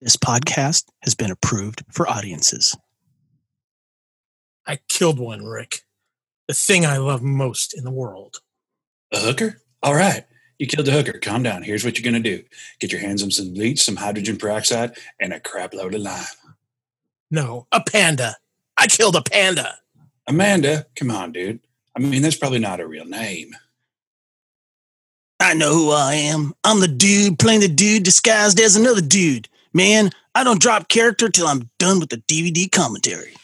This podcast has been approved for audiences. I killed one, Rick. The thing I love most in the world. A hooker? All right. You killed a hooker. Calm down. Here's what you're going to do. Get your hands on some bleach, some hydrogen peroxide, and a crap load of lime. No, a panda. I killed a panda. Amanda? Come on, dude. I mean, that's probably not a real name. I know who I am. I'm the dude playing the dude disguised as another dude. Man, I don't drop character till I'm done with the DVD commentary.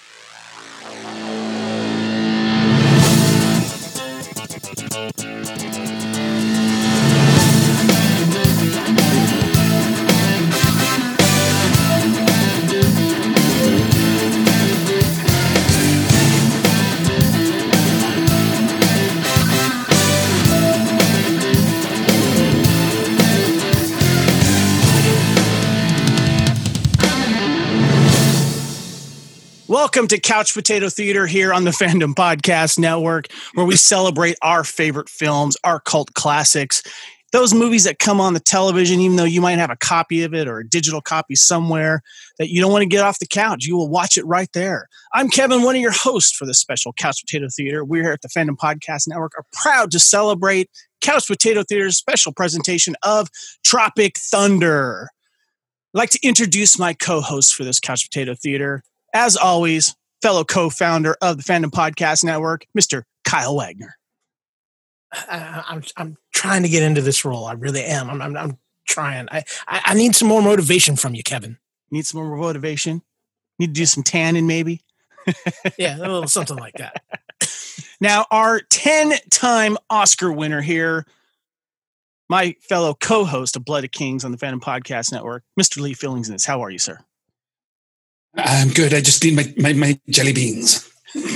Welcome to Couch Potato Theater here on the Fandom Podcast Network, where we celebrate our favorite films, our cult classics, those movies that come on the television, even though you might have a copy of it or a digital copy somewhere that you don't want to get off the couch. You will watch it right there. I'm Kevin, one of your hosts for this special Couch Potato Theater. We here at the Fandom Podcast Network are proud to celebrate Couch Potato Theater's special presentation of Tropic Thunder. I'd like to introduce my co-host for this Couch Potato Theater. As always, fellow co-founder of the Fandom Podcast Network, Mr. Kyle Wagner. I'm trying to get into this role. I really am. I'm trying. I need some more motivation from you, Kevin. Need some more motivation? Need to do some tanning, maybe? Yeah, a little something like that. Now, our 10-time Oscar winner here, my fellow co-host of Blood of Kings on the Fandom Podcast Network, Mr. Lee Fillings. How are you, sir? I'm good. I just need my jelly beans.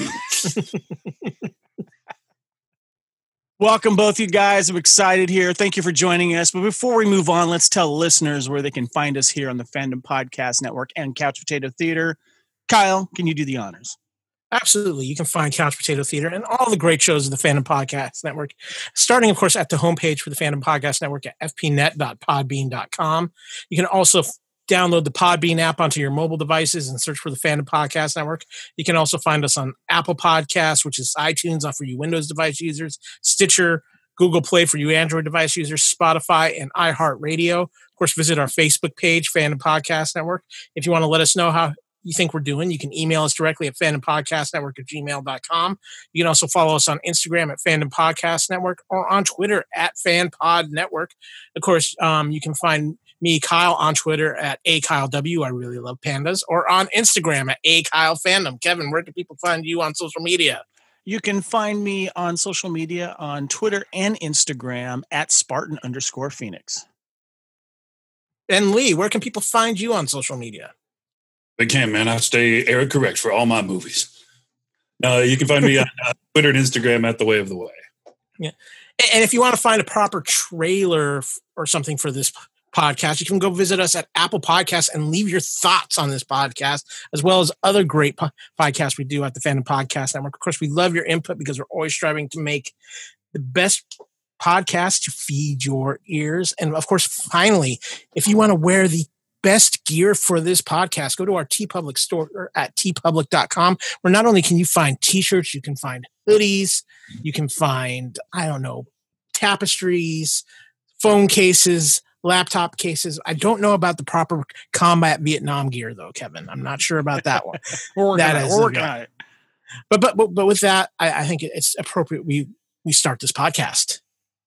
Welcome, both you guys. I'm excited here. Thank you for joining us. But before we move on, let's tell listeners where they can find us here on the Fandom Podcast Network and Couch Potato Theater. Kyle, can you do the honors? Absolutely. You can find Couch Potato Theater and all the great shows of the Fandom Podcast Network, starting, of course, at the homepage for the Fandom Podcast Network at fpnet.podbean.com. You can also download the Podbean app onto your mobile devices and search for the Fandom Podcast Network. You can also find us on Apple Podcasts, which is iTunes for you Windows device users, Stitcher, Google Play for you Android device users, Spotify, and iHeartRadio. Of course, visit our Facebook page, Fandom Podcast Network. If you want to let us know how you think we're doing, you can email us directly at fandompodcastnetwork@gmail.com. You can also follow us on Instagram at Fandom Podcast Network or on Twitter at FanPod Network. Of course, you can find me, Kyle, on Twitter at AKyleW. I really love pandas. Or on Instagram at AKyleFandom. Kevin, where can people find you on social media? You can find me on social media on Twitter and Instagram at Spartan_Phoenix. And Lee, where can people find you on social media? They can, man. I stay Eric Correct for all my movies. You can find me on Twitter and Instagram at The Way of the Way. Yeah. And if you want to find a proper trailer or something for this podcast, you can go visit us at Apple Podcasts and leave your thoughts on this podcast, as well as other great podcasts we do at the Fandom Podcast Network. Of course, we love your input because we're always striving to make the best podcast to feed your ears. And of course, finally, if you want to wear the best gear for this podcast, go to our TeePublic store at teepublic.com, where not only can you find t-shirts, you can find hoodies, you can find, tapestries, phone cases, laptop cases. I don't know about the proper combat Vietnam gear, though, Kevin. I'm not sure about that one. We're working on it. But with that, I think it's appropriate we start this podcast.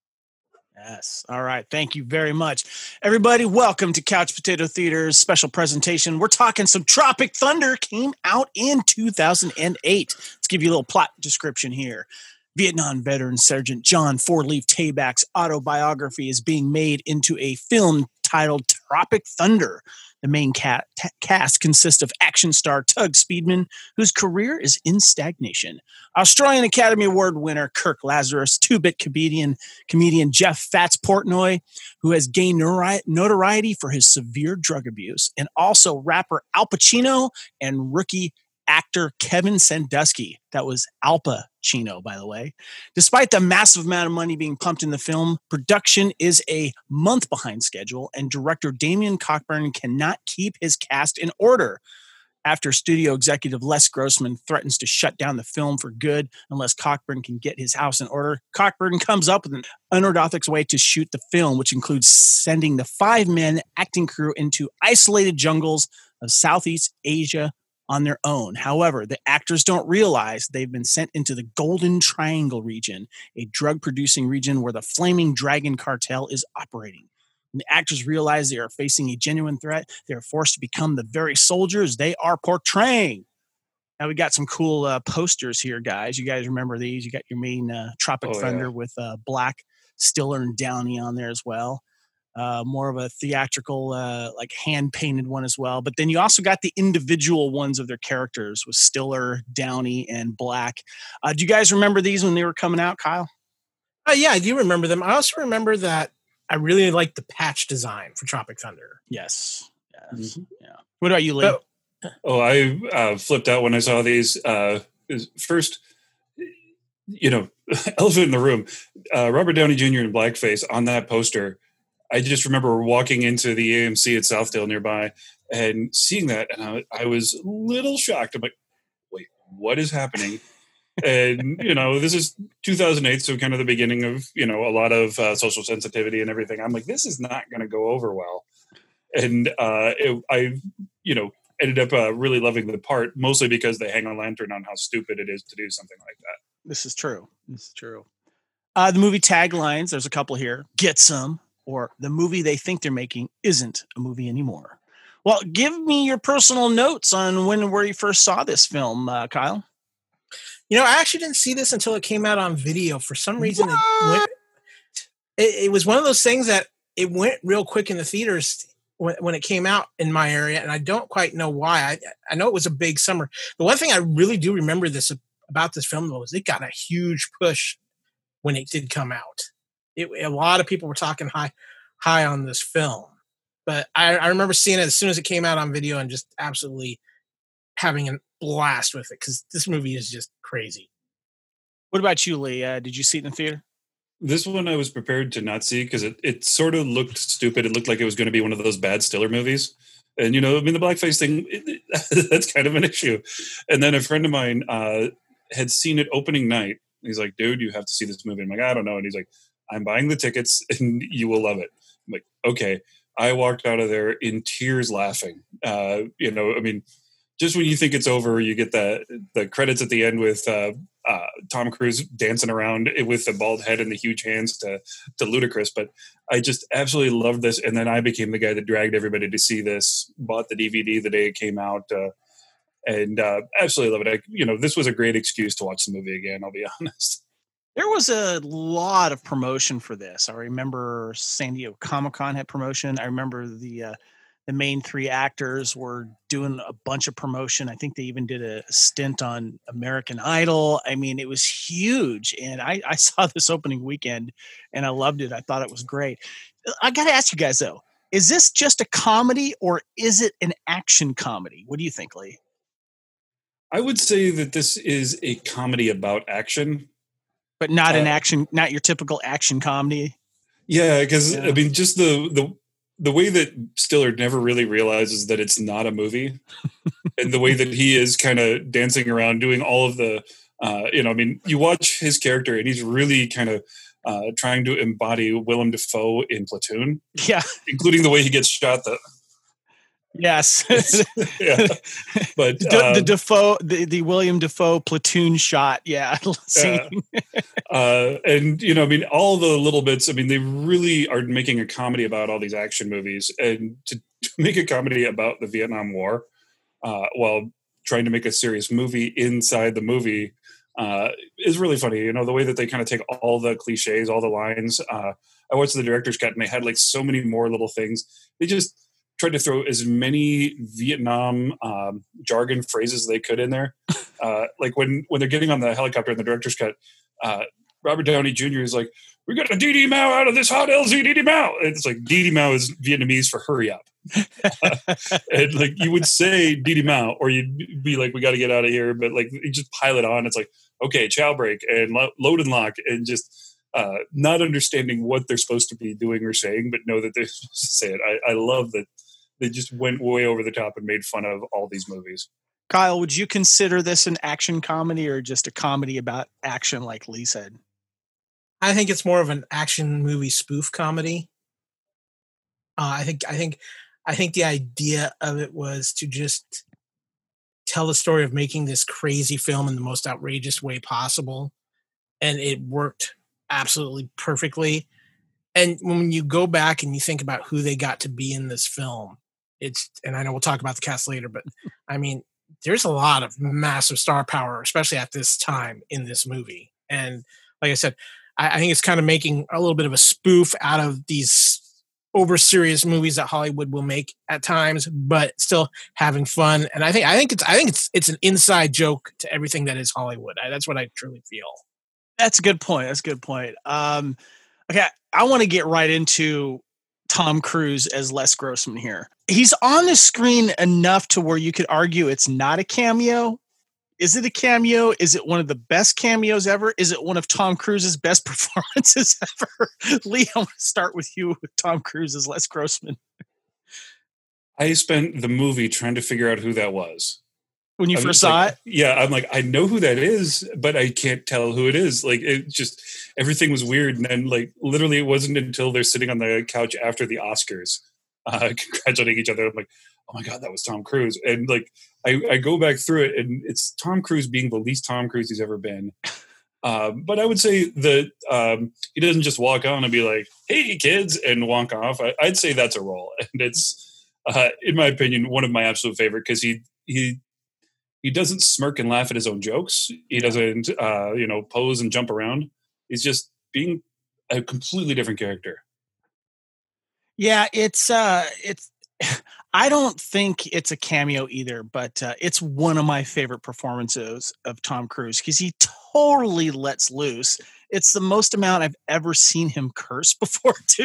Yes. All right. Thank you very much. Everybody, welcome to Couch Potato Theater's special presentation. We're talking some Tropic Thunder. Came out in 2008. Let's give you a little plot description here. Vietnam veteran Sergeant John Four-Leaf Tabak's autobiography is being made into a film titled Tropic Thunder. The main cast consists of action star Tug Speedman, whose career is in stagnation, Australian Academy Award winner Kirk Lazarus, two-bit comedian Jeff Fats Portnoy, who has gained notoriety for his severe drug abuse, and also rapper Al Pacino and rookie actor Kevin Sandusky. That was Al Pacino, by the way. Despite the massive amount of money being pumped in the film, production is a month behind schedule, and director Damian Cockburn cannot keep his cast in order. After studio executive Les Grossman threatens to shut down the film for good unless Cockburn can get his house in order, Cockburn comes up with an unorthodox way to shoot the film, which includes sending the 5-man acting crew into isolated jungles of Southeast Asia on their own. However, the actors don't realize they've been sent into the Golden Triangle region, a drug-producing region where the Flaming Dragon cartel is operating. When the actors realize they are facing a genuine threat, they are forced to become the very soldiers they are portraying. Now, we got some cool posters here, guys. You guys remember these? You got your main Tropic Thunder with Black, Stiller, and Downey on there as well. More of a theatrical, like hand-painted one as well. But then you also got the individual ones of their characters with Stiller, Downey, and Black. Do you guys remember these when they were coming out, Kyle? Yeah, I do remember them. I also remember that I really liked the patch design for Tropic Thunder. Yes. Mm-hmm. Yeah. What about you, Lee? I flipped out when I saw these. First, elephant in the room. Robert Downey Jr. in blackface on that poster. I just remember walking into the AMC at Southdale nearby and seeing that, and I was a little shocked. I'm like, wait, what is happening? And, this is 2008, so kind of the beginning of, a lot of social sensitivity and everything. I'm like, this is not going to go over well. And I ended up really loving the part, mostly because they hang a lantern on how stupid it is to do something like that. This is true. The movie taglines, there's a couple here. Get some, or the movie they think they're making isn't a movie anymore. Well, give me your personal notes on when and where you first saw this film, Kyle. I actually didn't see this until it came out on video. For some reason, it was one of those things that it went real quick in the theaters when it came out in my area, and I don't quite know why. I know it was a big summer. The one thing I really do remember about this film was it got a huge push when it did come out. A lot of people were talking high on this film, but I remember seeing it as soon as it came out on video and just absolutely having a blast with it, because this movie is just crazy. What about you, Lee? Did you see it in the theater? This one I was prepared to not see because it sort of looked stupid. It looked like it was going to be one of those bad Stiller movies. And, the blackface thing, that's kind of an issue. And then a friend of mine had seen it opening night. He's like, dude, you have to see this movie. I'm like, I don't know. And he's like, I'm buying the tickets and you will love it. I'm like, okay. I walked out of there in tears laughing. Just when you think it's over, you get the credits at the end with Tom Cruise dancing around with the bald head and the huge hands to Ludacris. But I just absolutely loved this. And then I became the guy that dragged everybody to see this, bought the DVD the day it came out, and absolutely love it. This was a great excuse to watch the movie again, I'll be honest. There was a lot of promotion for this. I remember San Diego Comic-Con had promotion. I remember the main three actors were doing a bunch of promotion. I think they even did a stint on American Idol. I mean, it was huge. And I saw this opening weekend and I loved it. I thought it was great. I got to ask you guys, though, is this just a comedy or is it an action comedy? What do you think, Lee? I would say that this is a comedy about action. But not not your typical action comedy. Yeah, because just the way that Stiller never really realizes that it's not a movie, and the way that he is kind of dancing around doing all of the, you watch his character and he's really kind of trying to embody Willem Dafoe in Platoon. Yeah, including the way he gets shot. Yes. Yeah. But the William Dafoe Platoon shot. Yeah. And all the little bits, they really are making a comedy about all these action movies, and to make a comedy about the Vietnam War while trying to make a serious movie inside the movie is really funny. The way that they kind of take all the cliches, all the lines. I watched the director's cut and they had so many more little things. They just tried to throw as many Vietnam jargon phrases as they could in there. Like when they're getting on the helicopter in the director's cut, Robert Downey Jr. is like, we got a Didi Mao out of this hot LZ Didi Mao. And it's like Didi Mao is Vietnamese for hurry up. And like you would say Didi Mao, or you'd be like, we got to get out of here. But like you just pile it on. It's like, okay, chow break and load and lock, and just not understanding what they're supposed to be doing or saying, but know that they're supposed to say it. I love that they just went way over the top and made fun of all these movies. Kyle, would you consider this an action comedy or just a comedy about action, like Lee said? I think it's more of an action movie spoof comedy. I think the idea of it was to just tell the story of making this crazy film in the most outrageous way possible, and it worked absolutely perfectly. And when you go back and you think about who they got to be in this film, and I know we'll talk about the cast later, but I mean, there's a lot of massive star power, especially at this time in this movie. And like I said, I think it's kind of making a little bit of a spoof out of these over serious movies that Hollywood will make at times, but still having fun. And I think it's an inside joke to everything that is Hollywood. That's what I truly feel. That's a good point. Okay, I want to get right into Tom Cruise as Les Grossman here. He's on the screen enough to where you could argue it's not a cameo. Is it a cameo? Is it one of the best cameos ever? Is it one of Tom Cruise's best performances ever? Lee, I want to start with you with Tom Cruise as Les Grossman. I spent the movie trying to figure out who that was. When you first saw it? Yeah, I'm like, I know who that is, but I can't tell who it is. Like, it just, everything was weird. And then, like, literally it wasn't until they're sitting on the couch after the Oscars congratulating each other. I'm like, oh my God, that was Tom Cruise. And, like, I go back through it, and it's Tom Cruise being the least Tom Cruise he's ever been. But I would say that he doesn't just walk on and be like, hey, kids, and walk off. I'd say that's a role. And it's, in my opinion, one of my absolute favorite, because he doesn't smirk and laugh at his own jokes. He doesn't, pose and jump around. He's just being a completely different character. Yeah, it's. I don't think it's a cameo either, but it's one of my favorite performances of Tom Cruise because he totally lets loose. It's the most amount I've ever seen him curse before, too.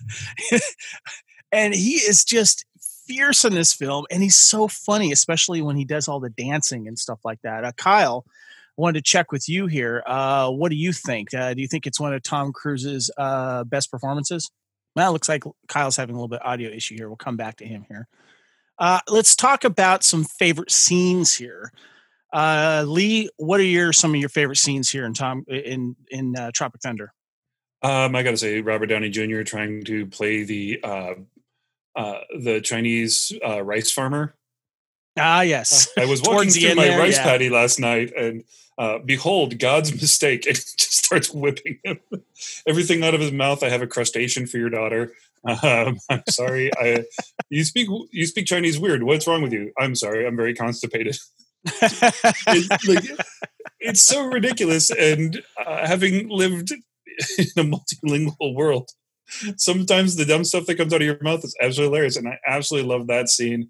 And he is just fierce in this film, and he's so funny, especially when he does all the dancing and stuff like that. Kyle, I wanted to check with you here. What do you think? Do you think it's one of Tom Cruise's best performances? Well, it looks like Kyle's having a little bit of audio issue here. We'll come back to him here. Let's talk about some favorite scenes here. Lee, what are some of your favorite scenes here in Tropic Thunder? I got to say, Robert Downey Jr. trying to play the Chinese rice farmer. Ah, yes. I was walking through my rice paddy last night, and behold, God's mistake. And it just starts whipping him everything out of his mouth. I have a crustacean for your daughter. I'm sorry. You speak Chinese weird. What's wrong with you? I'm sorry. I'm very constipated. It's so ridiculous. And having lived in a multilingual world, sometimes the dumb stuff that comes out of your mouth is absolutely hilarious. And I absolutely love that scene.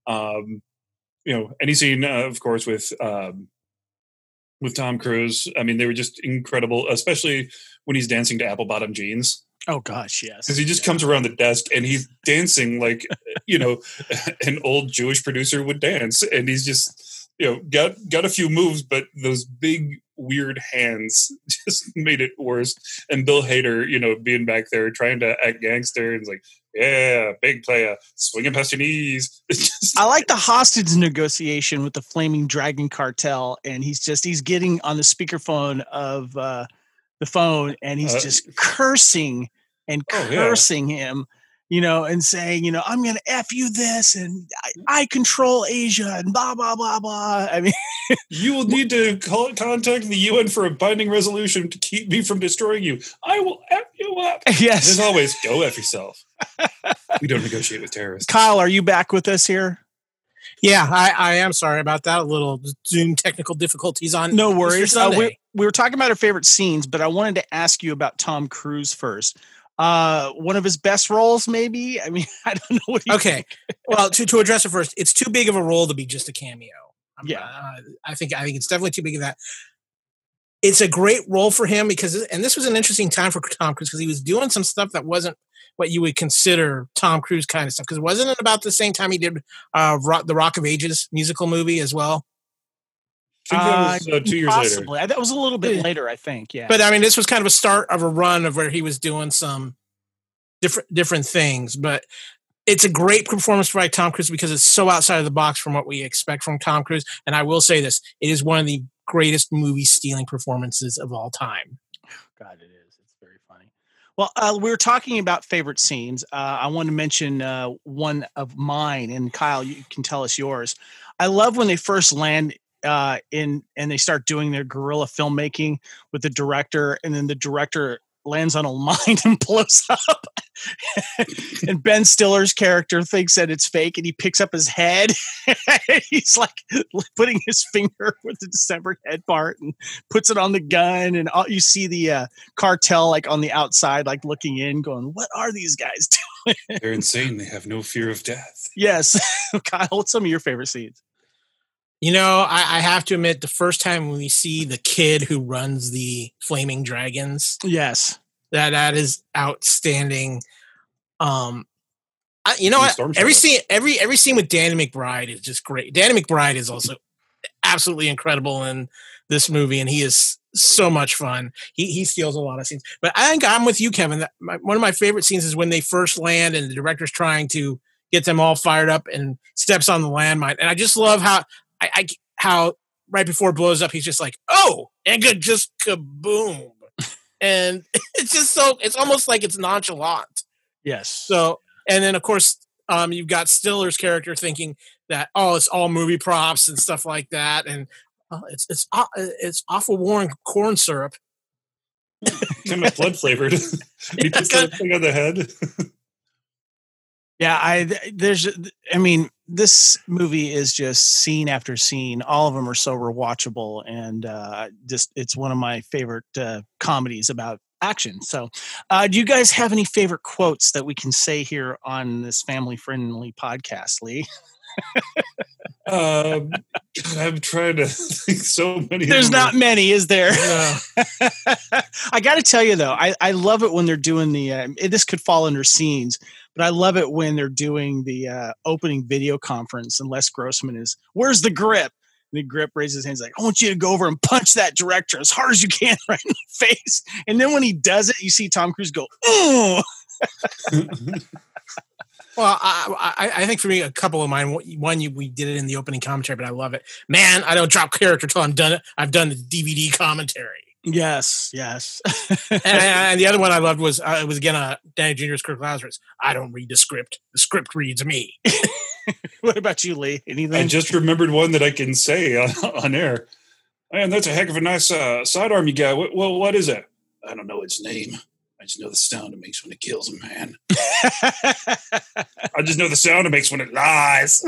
Any scene, of course, with Tom Cruise. I mean, they were just incredible, especially when he's dancing to Apple Bottom Jeans. Oh gosh, yes. Because he just comes around the desk and he's dancing like, an old Jewish producer would dance. And he's just, got a few moves, but those big, weird hands just made it worse. And Bill Hader, being back there trying to act gangster and like, yeah, big player, swinging past your knees. I like the hostage negotiation with the Flaming Dragon Cartel, and he's getting on the speakerphone of the phone, and he's just cursing and cursing him, and saying, I'm going to F you this, and I control Asia, and blah, blah, blah, blah. I mean, you will need to contact the UN for a binding resolution to keep me from destroying you. I will F you up. Yes. As always, go F yourself. We don't negotiate with terrorists. Kyle, are you back with us here? Yeah, I am sorry about that. A little Zoom technical difficulties on. No worries. We were talking about our favorite scenes, but I wanted to ask you about Tom Cruise first. One of his best roles, maybe? I mean, I don't know what you think. Well, to address it first, it's too big of a role to be just a cameo. Yeah. I think it's definitely too big of that. it's a great role for him because, and this was an interesting time for Tom Cruise because he was doing some stuff that wasn't what you would consider Tom Cruise kind of stuff. Because wasn't it about the same time he did the Rock of Ages musical movie as well? I think that was 2 years possibly. later. That was a little bit later, I think. Yeah, but I mean, this was kind of a start of a run of where he was doing some different things. But it's a great performance by Tom Cruise because it's so outside of the box from what we expect from Tom Cruise. And I will say this: it is one of the greatest movie stealing performances of all time. God, it is. It's very funny. Well, we were talking about favorite scenes. I want to mention one of mine, and Kyle, you can tell us yours. I love when they first land and they start doing their guerrilla filmmaking with the director, and then the director lands on a mine and blows up. And Ben Stiller's character thinks that it's fake, and he picks up his head. He's like putting his finger with the December head part and puts it on the gun. And you see the cartel like on the outside, like looking in, going, "What are these guys doing?" They're insane. They have no fear of death. Yes. Kyle, what's some of your favorite scenes? You know, I have to admit, the first time we see the kid who runs the Flaming Dragons, Yes, that is outstanding. You know what? Every scene with Danny McBride is just great. Danny McBride is also absolutely incredible in this movie, and he is so much fun. He steals a lot of scenes. But I think I'm with you, Kevin. One of my favorite scenes is when they first land and the director's trying to get them all fired up and steps on the landmine. And I just love how right before it blows up, he's just like, "Oh," and just kaboom. And it's just it's almost like it's nonchalant. yes. So, and then of course, you've got Stiller's character thinking that, oh, it's all movie props and stuff like that. And it's awful warm corn syrup. Kind of blood flavored. He puts that thing on the head. Yeah, this movie is just scene after scene. All of them are so rewatchable, and it's one of my favorite comedies about action. So, do you guys have any favorite quotes that we can say here on this family-friendly podcast, Lee? I'm trying to think so many. There's not many, is there? No. I got to tell you, though, I love it when they're doing this could fall under scenes, but I love it when they're doing the opening video conference and Les Grossman is, "Where's the grip?" And the grip raises his hands like, "I want you to go over and punch that director as hard as you can right in the face." And then when he does it, you see Tom Cruise go, "Oh." Well, I think for me, a couple of mine. One, we did it in the opening commentary, but I love it. Man, I don't drop character till I'm done. I've done the DVD commentary. Yes. and the other one I loved was it was again Danny Jr.'s Kirk Lazarus. "I don't read the script. The script reads me." What about you, Lee? Anything? I just remembered one that I can say on air. Man, that's a heck of a nice sidearm you got. Well, what is it? I don't know its name. I just know the sound it makes when it kills a man. I just know the sound it makes when it lies.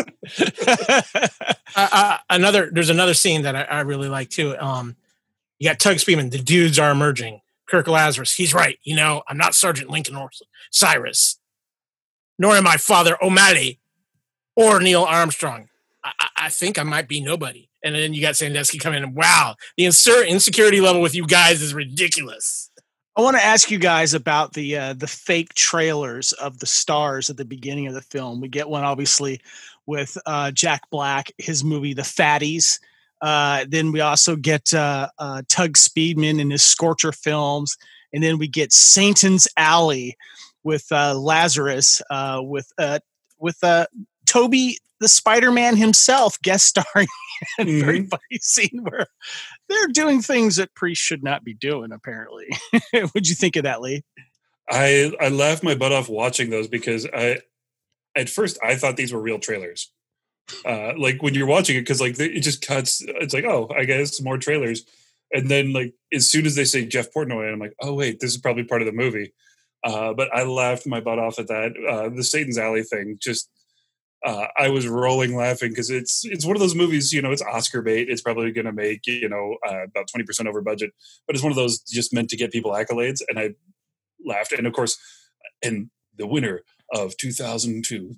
There's another scene that I really like too. You got Tug Speedman. The dudes are emerging. Kirk Lazarus. He's right. You know, I'm not Sergeant Lincoln or Cyrus, nor am I Father O'Malley or Neil Armstrong. I think I might be nobody. And then you got Sandusky coming in. Wow, the insecurity level with you guys is ridiculous. I want to ask you guys about the fake trailers of the stars at the beginning of the film. We get one obviously with Jack Black, his movie The Fatties. Then we also get Tug Speedman in his Scorcher films, and then we get Satan's Alley with Lazarus with Toby the Spider-Man himself guest starring in a very funny scene where they're doing things that priests should not be doing, apparently. What'd you think of that, Lee? I laughed my butt off watching those because at first I thought these were real trailers. Like when you're watching it, because like it just cuts. It's like, oh, I guess more trailers. And then like as soon as they say Jeff Portnoy, I'm like, oh wait, this is probably part of the movie. But I laughed my butt off at that. The Satan's Alley thing just. I was rolling laughing because it's one of those movies, you know, it's Oscar bait. It's probably going to make, you know, about 20% over budget, but it's one of those just meant to get people accolades. And I laughed. And of course, and the winner of 2002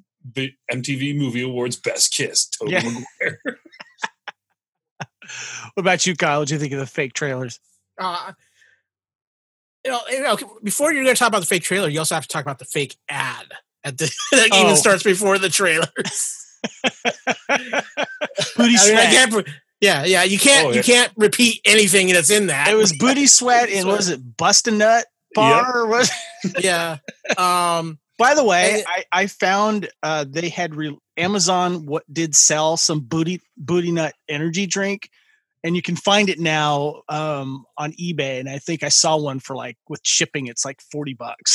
MTV Movie Awards Best Kiss, Tobey Maguire. about you, Kyle? What do you think of the fake trailers? Before you're going to talk about the fake trailer, you also have to talk about the fake ad that even starts before the trailers. Booty sweat. You can't repeat anything that's in that. It was booty sweat and was it Bust a Nut bar? Or was yeah. By the way, I found they had Amazon did sell some booty nut energy drink, and you can find it now on eBay. And I think I saw one for with shipping, it's like $40.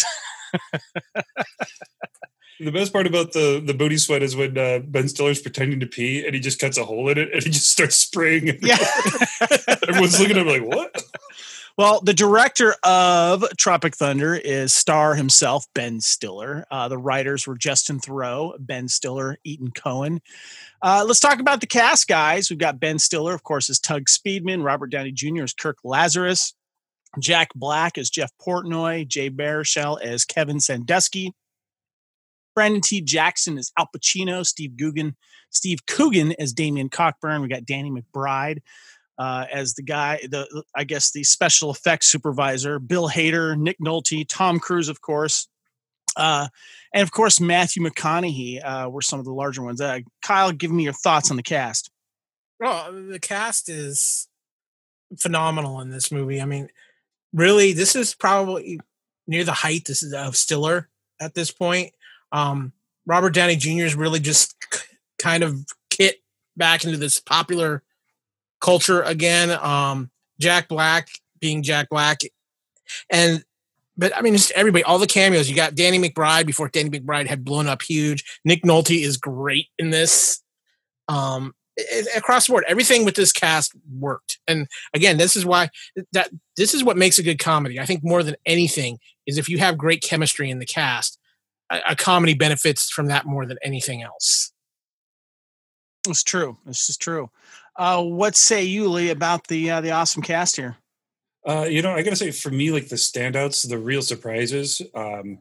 The best part about the booty sweat is when Ben Stiller's pretending to pee and he just cuts a hole in it and he just starts spraying it. Yeah. Everyone's looking at him like, what? Well, the director of Tropic Thunder is star himself, Ben Stiller. The writers were Justin Theroux, Ben Stiller, Ethan Coen. Let's talk about the cast, guys. We've got Ben Stiller, of course, as Tug Speedman. Robert Downey Jr. as Kirk Lazarus. Jack Black as Jeff Portnoy. Jay Baruchel as Kevin Sandusky. Brandon T. Jackson as Al Pacino. Steve Coogan as Damian Cockburn. We got Danny McBride as the guy, the special effects supervisor. Bill Hader, Nick Nolte, Tom Cruise, of course. And of course, Matthew McConaughey were some of the larger ones. Kyle, give me your thoughts on the cast. Well, the cast is phenomenal in this movie. I mean, really, this is probably near the height of Stiller at this point. Robert Downey Jr. is really just kind of kicked back into this popular culture again. Jack Black being Jack Black. But I mean, just everybody, all the cameos. You got Danny McBride before Danny McBride had blown up huge. Nick Nolte is great in this. Across the board, everything with this cast worked. And again, this is what makes a good comedy. I think more than anything is if you have great chemistry in the cast, a comedy benefits from that more than anything else. It's true. This is true. What say you, Lee, about the awesome cast here? I gotta say, for me, like the standouts, the real surprises, now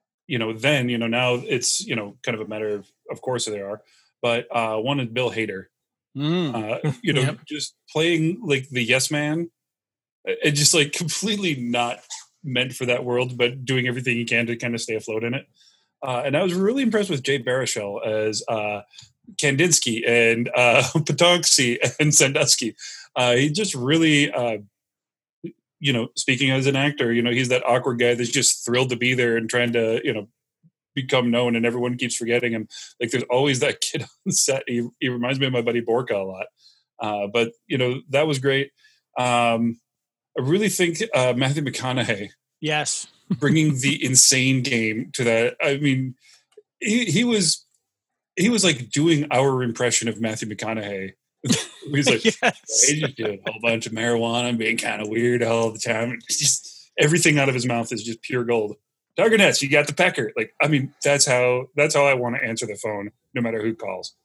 it's, kind of a matter of course there are, but one is Bill Hader, yep. Just playing like the yes man, and just like completely not meant for that world, but doing everything he can to kind of stay afloat in it. And I was really impressed with Jay Baruchel as Kandinsky and Potonski and Sandusky. He just really, speaking as an actor, he's that awkward guy that's just thrilled to be there and trying to, become known, and everyone keeps forgetting him. Like there's always that kid on set. He reminds me of my buddy Borka a lot. But that was great. I really think Matthew McConaughey. Yes. Bringing the insane game to that. I mean, he was like doing our impression of Matthew McConaughey. He's like, yes. He's just doing a whole bunch of marijuana and being kind of weird all the time. It's just everything out of his mouth is just pure gold. Tiger Nets, you got the pecker. Like, I mean, that's how I want to answer the phone, no matter who calls.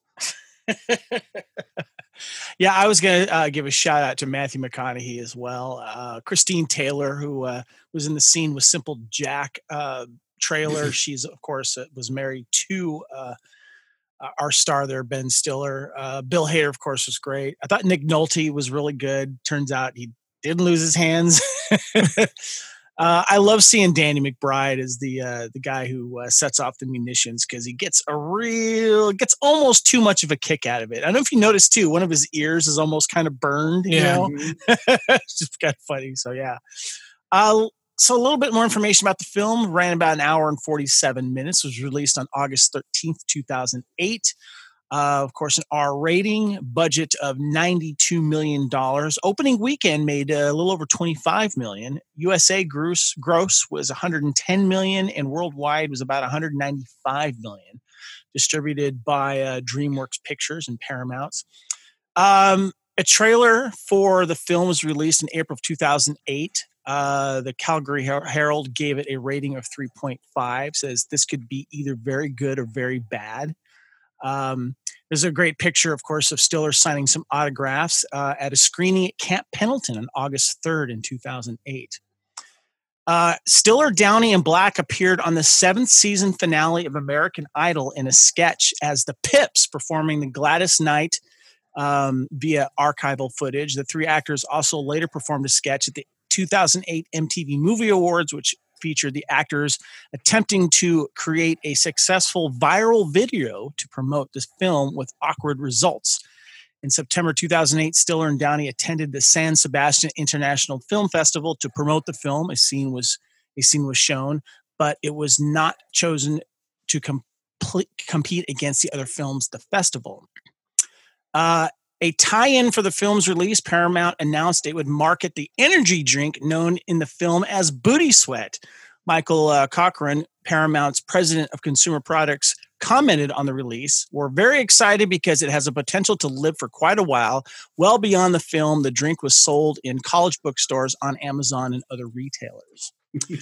Yeah, I was going to give a shout out to Matthew McConaughey as well. Christine Taylor, who was in the scene with Simple Jack trailer. She's, of course, was married to our star there, Ben Stiller. Bill Hader, of course, was great. I thought Nick Nolte was really good. Turns out he didn't lose his hands. I love seeing Danny McBride as the guy who sets off the munitions, because he gets almost too much of a kick out of it. I don't know if you noticed too, one of his ears is almost kind of burned. Yeah. It's just kind of funny. So yeah. So a little bit more information about the film. Ran about an hour and 47 minutes. Was released on August 13th, 2008. Of course, an R rating, budget of $92 million. Opening weekend made a little over $25 million. USA gross was $110 million, and worldwide was about $195 million. Distributed by DreamWorks Pictures and Paramount. A trailer for the film was released in April of 2008. The Calgary Herald gave it a rating of 3.5. Says this could be either very good or very bad. There's a great picture, of course, of Stiller signing some autographs at a screening at Camp Pendleton on August 3rd in 2008. Stiller, Downey, and Black appeared on the 7th season finale of American Idol in a sketch as the Pips, performing the Gladys Knight via archival footage. The three actors also later performed a sketch at the 2008 MTV Movie Awards, which featured the actors attempting to create a successful viral video to promote this film with awkward results. In September 2008, Stiller and Downey attended the San Sebastian International Film Festival to promote the film. A scene was shown, but it was not chosen to compete against the other films at the festival. A tie-in for the film's release, Paramount announced it would market the energy drink known in the film as Booty Sweat. Michael Cochran, Paramount's president of consumer products, commented on the release. We're very excited because it has a potential to live for quite a while. Well beyond the film, the drink was sold in college bookstores, on Amazon, and other retailers.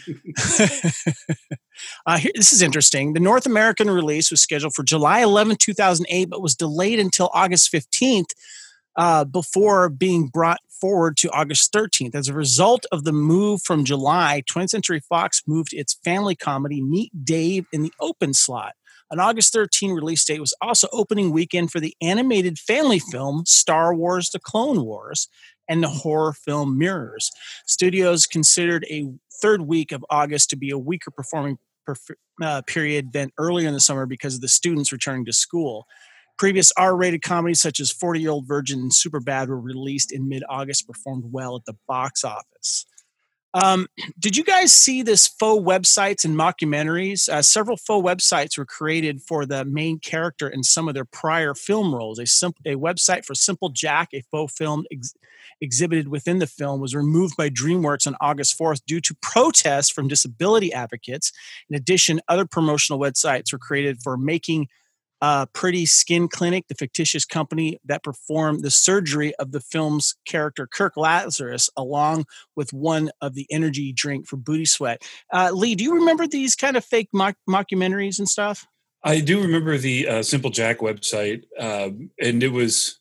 This is interesting. The North American release was scheduled for July 11, 2008, but was delayed until August 15th before being brought forward to August 13th. As a result of the move from July, 20th Century Fox moved its family comedy Meet Dave in the open slot. An August 13 release date was also opening weekend for the animated family film Star Wars: The Clone Wars and the horror film Mirrors. Studios considered a third week of August to be a weaker performing period than earlier in the summer because of the students returning to school. Previous R-rated comedies such as 40-Year-Old Virgin and Superbad were released in mid-August, performed well at the box office. Did you guys see this faux websites and mockumentaries? Several faux websites were created for the main character in some of their prior film roles. A website for Simple Jack, a faux film exhibited within the film, was removed by DreamWorks on August 4th due to protests from disability advocates. In addition, other promotional websites were created for Making Pretty Skin Clinic, the fictitious company that performed the surgery of the film's character Kirk Lazarus, along with one of the energy drink for Booty Sweat. Lee, do you remember these kind of fake mockumentaries and stuff? I do remember the Simple Jack website, and it was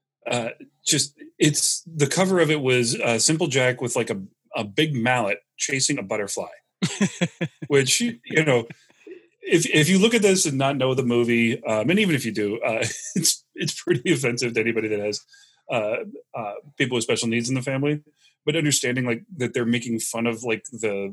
it's the cover of it was Simple Jack with like a big mallet chasing a butterfly, which, you know, if you look at this and not know the movie, and even if you do, it's pretty offensive to anybody that has people with special needs in the family. But understanding like that they're making fun of like the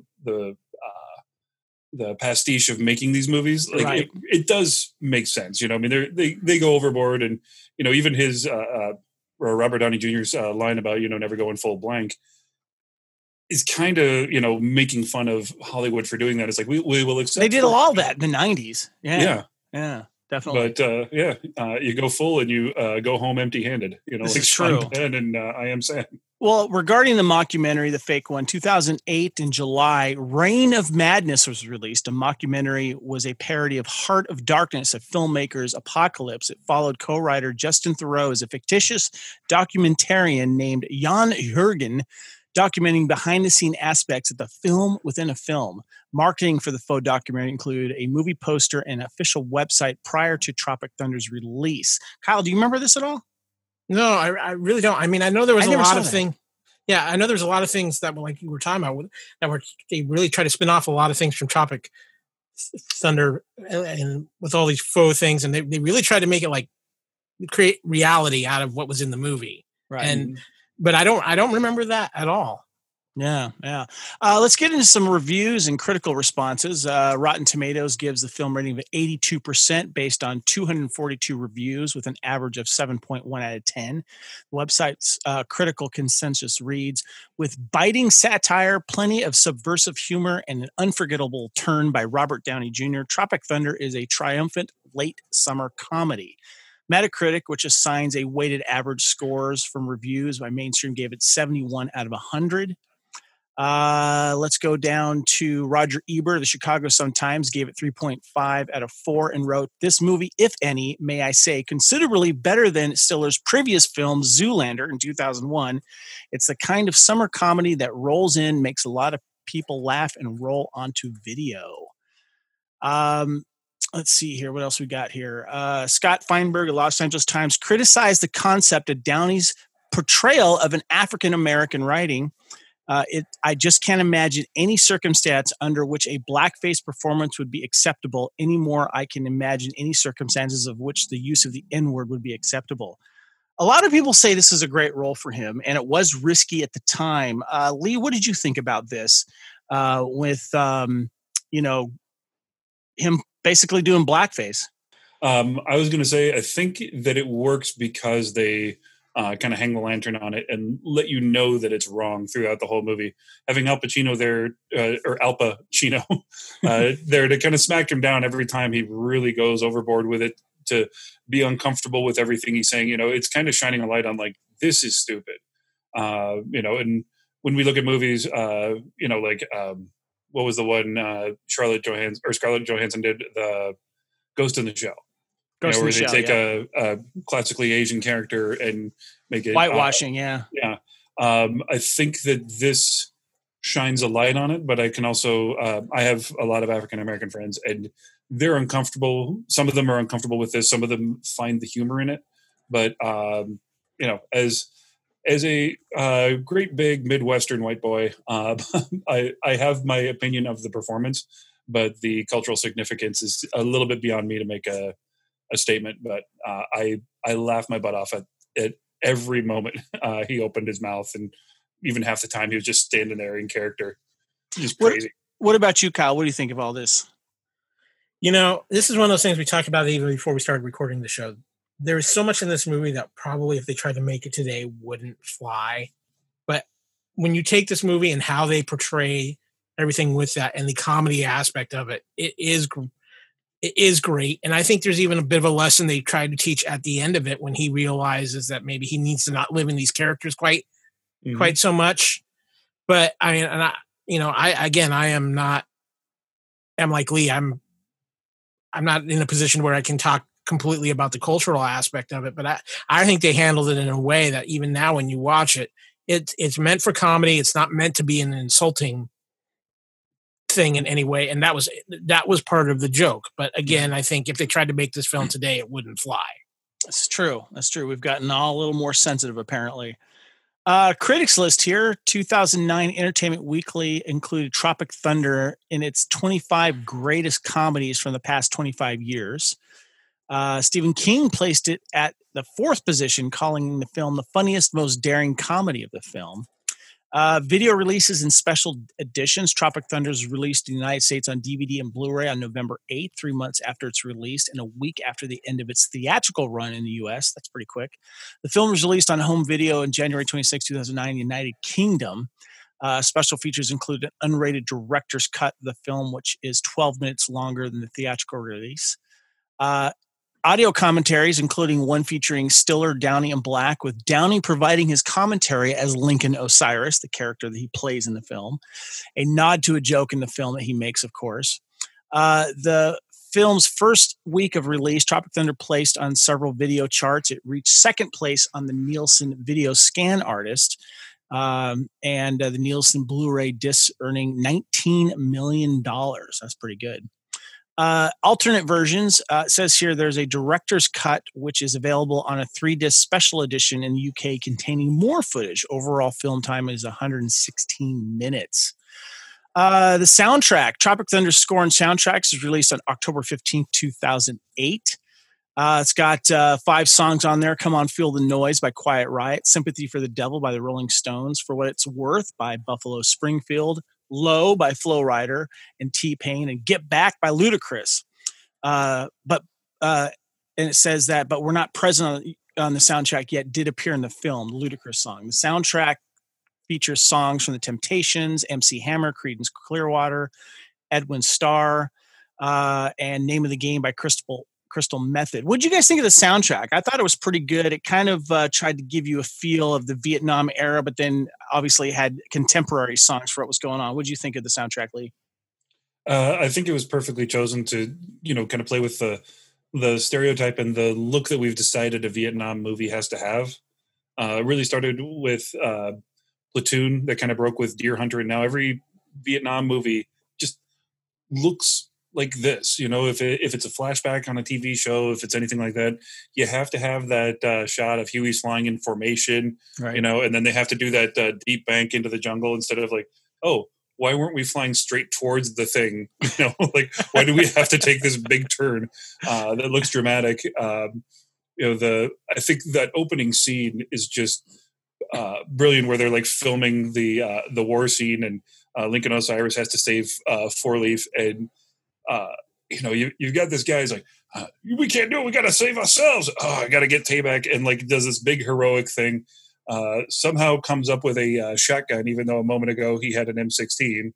pastiche of making these movies, like right. it does make sense. You know, I mean, they go overboard, and you know, even his Robert Downey Jr.'s line about, you know, never going full blank is kind of, you know, making fun of Hollywood for doing that. It's like, we will accept. They did all that in the 90s. Yeah, definitely. But you go full and you go home empty-handed. You know, this like is true. Sean Penn and I Am Sam. Well, regarding the mockumentary, the fake one, 2008 in July, Reign of Madness was released. A mockumentary was a parody of Heart of Darkness, a filmmaker's Apocalypse. It followed co-writer Justin Theroux as a fictitious documentarian named Jan Jurgen, documenting behind-the-scene aspects of the film within a film. Marketing for the faux documentary included a movie poster and official website prior to Tropic Thunder's release. Kyle, do you remember this at all? No, I really don't. I mean, I know there was a lot of things. Yeah, I know there's a lot of things that, like you were talking about, that they really try to spin off a lot of things from Tropic Thunder, and with all these faux things, and they really try to make it like create reality out of what was in the movie. Right. But I don't remember that at all. Yeah. Let's get into some reviews and critical responses. Rotten Tomatoes gives the film rating of 82% based on 242 reviews with an average of 7.1 out of 10. The website's critical consensus reads, with biting satire, plenty of subversive humor, and an unforgettable turn by Robert Downey Jr., Tropic Thunder is a triumphant late summer comedy. Metacritic, which assigns a weighted average scores from reviews by mainstream, gave it 71 out of 100. Let's go down to Roger Ebert of the Chicago Sun-Times, gave it 3.5 out of 4 and wrote, this movie, if any, may I say, considerably better than Stiller's previous film, Zoolander, in 2001. It's the kind of summer comedy that rolls in, makes a lot of people laugh, and roll onto video. Let's see here. What else we got here? Scott Feinberg of Los Angeles Times criticized the concept of Downey's portrayal of an African-American writing. I just can't imagine any circumstance under which a blackface performance would be acceptable anymore. I can imagine any circumstances of which the use of the N-word would be acceptable. A lot of people say this is a great role for him, and it was risky at the time. Lee, what did you think about this with, him basically doing blackface? I was going to say, I think that it works because they kind of hang the lantern on it and let you know that it's wrong throughout the whole movie. Having Al Pacino there, or Al Pacino, there to kind of smack him down every time he really goes overboard with it, to be uncomfortable with everything he's saying. It's kind of shining a light on, like, this is stupid. And when we look at movies, what was the one Scarlett Johansson did, the Ghost in the Shell, where they take a classically Asian character and make it whitewashing. Yeah. I think that this shines a light on it, but I can also, I have a lot of African American friends, and they're uncomfortable. Some of them are uncomfortable with this. Some of them find the humor in it, but as a great big Midwestern white boy, I have my opinion of the performance, but the cultural significance is a little bit beyond me to make a statement. But I laughed my butt off at every moment he opened his mouth, and even half the time he was just standing there in character. Just crazy. What about you, Kyle? What do you think of all this? This is one of those things we talked about even before we started recording the show. There is so much in this movie that probably, if they tried to make it today, wouldn't fly. But when you take this movie and how they portray everything with that and the comedy aspect of it, it is great. And I think there's even a bit of a lesson they tried to teach at the end of it, when he realizes that maybe he needs to not live in these characters quite so much. But I mean, I'm like Lee. I'm not in a position where I can talk completely about the cultural aspect of it, but I think they handled it in a way that even now when you watch it, it's meant for comedy. It's not meant to be an insulting thing in any way. And that was part of the joke. But again, I think if they tried to make this film today, it wouldn't fly. That's true. We've gotten all a little more sensitive, apparently. Critics list here, 2009 Entertainment Weekly included Tropic Thunder in its 25 greatest comedies from the past 25 years. Stephen King placed it at the 4th position, calling the film the funniest, most daring comedy of the film. Video releases and special editions. Tropic Thunder is released in the United States on DVD and Blu-ray on November 8th, 3 months after it's released, and a week after the end of its theatrical run in the U.S. That's pretty quick. The film was released on home video on January 26, 2009 in the United Kingdom. Special features include an unrated director's cut of the film, which is 12 minutes longer than the theatrical release. Audio commentaries, including one featuring Stiller, Downey, and Black, with Downey providing his commentary as Lincoln Osiris, the character that he plays in the film. A nod to a joke in the film that he makes, of course. The film's first week of release, Tropic Thunder placed on several video charts. It reached 2nd place on the Nielsen Video Scan Artist, and the Nielsen Blu-ray disc, earning $19 million. That's pretty good. Alternate versions, it says here there's a director's cut, which is available on a 3-disc special edition in the UK, containing more footage. Overall film time is 116 minutes. The soundtrack, Tropic Thunder's score and soundtracks, is released on October 15th, 2008. It's got 5 songs on there. Come On, Feel the Noise by Quiet Riot, Sympathy for the Devil by the Rolling Stones, For What It's Worth by Buffalo Springfield, Low by Flo Rida and T-Pain, and Get Back by Ludacris. And it says that, but we're not present on the soundtrack yet, did appear in the film, the Ludacris song. The soundtrack features songs from The Temptations, MC Hammer, Creedence Clearwater, Edwin Starr, and Name of the Game by Crystal Method. What did you guys think of the soundtrack? I thought it was pretty good. It kind of tried to give you a feel of the Vietnam era, but then obviously had contemporary songs for what was going on. What did you think of the soundtrack, Lee? I think it was perfectly chosen to, kind of play with the stereotype and the look that we've decided a Vietnam movie has to have. It really started with Platoon, that kind of broke with Deer Hunter, and now every Vietnam movie just looks like this. If it's a flashback on a TV show, if it's anything like that, you have to have that shot of Huey's flying in formation, right. And then they have to do that deep bank into the jungle instead of like, oh, why weren't we flying straight towards the thing? Like, why do we have to take this big turn that looks dramatic? I think that opening scene is just brilliant, where they're like filming the war scene, and Lincoln Osiris has to save Four Leaf, and you've got this guy who's like, we can't do it, we got to save ourselves. I got to get Tayback, and like does this big heroic thing. Somehow comes up with a shotgun, even though a moment ago he had an M16.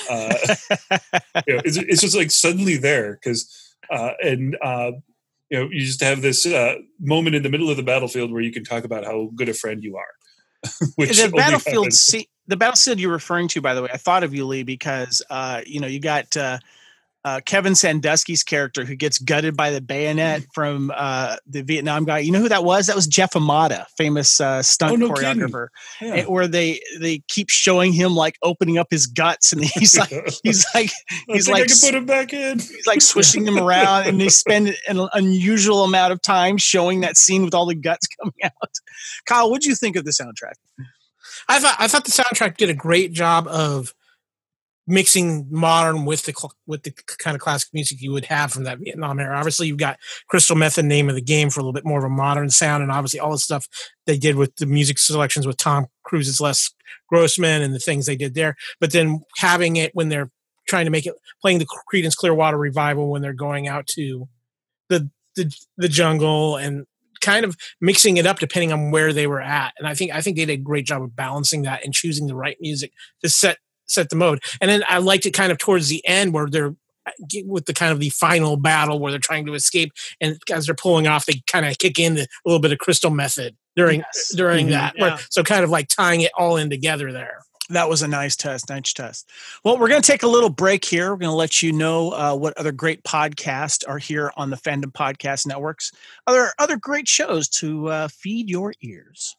It's just like suddenly there, because you just have this moment in the middle of the battlefield where you can talk about how good a friend you are. The battlefield scene, the battlefield you're referring to, by the way, I thought of you, Lee, because you got Kevin Sandusky's character who gets gutted by the bayonet from the Vietnam guy. You know who that was? That was Jeff Amata, famous stunt choreographer. Yeah. Where they keep showing him like opening up his guts, and he's like I can put him back in. He's like swishing them around, and they spend an unusual amount of time showing that scene with all the guts coming out. Kyle, what did you think of the soundtrack? I thought the soundtrack did a great job of mixing modern with the kind of classic music you would have from that Vietnam era. Obviously, you've got Crystal Method, Name of the Game, for a little bit more of a modern sound, and obviously all the stuff they did with the music selections with Tom Cruise's Les Grossman and the things they did there. But then having it when they're trying to make it, playing the Creedence Clearwater Revival when they're going out to the jungle, and kind of mixing it up depending on where they were at. And I think they did a great job of balancing that and choosing the right music to set the mode. And then I liked it kind of towards the end where they're with the kind of the final battle where they're trying to escape, and as they're pulling off, they kind of kick in a little bit of Crystal Method during that. Yeah. So kind of like tying it all in together there. That was a nice test. Well, we're going to take a little break here. We're going to let you know what other great podcasts are here on the Fandom Podcast Networks. Other great shows to feed your ears.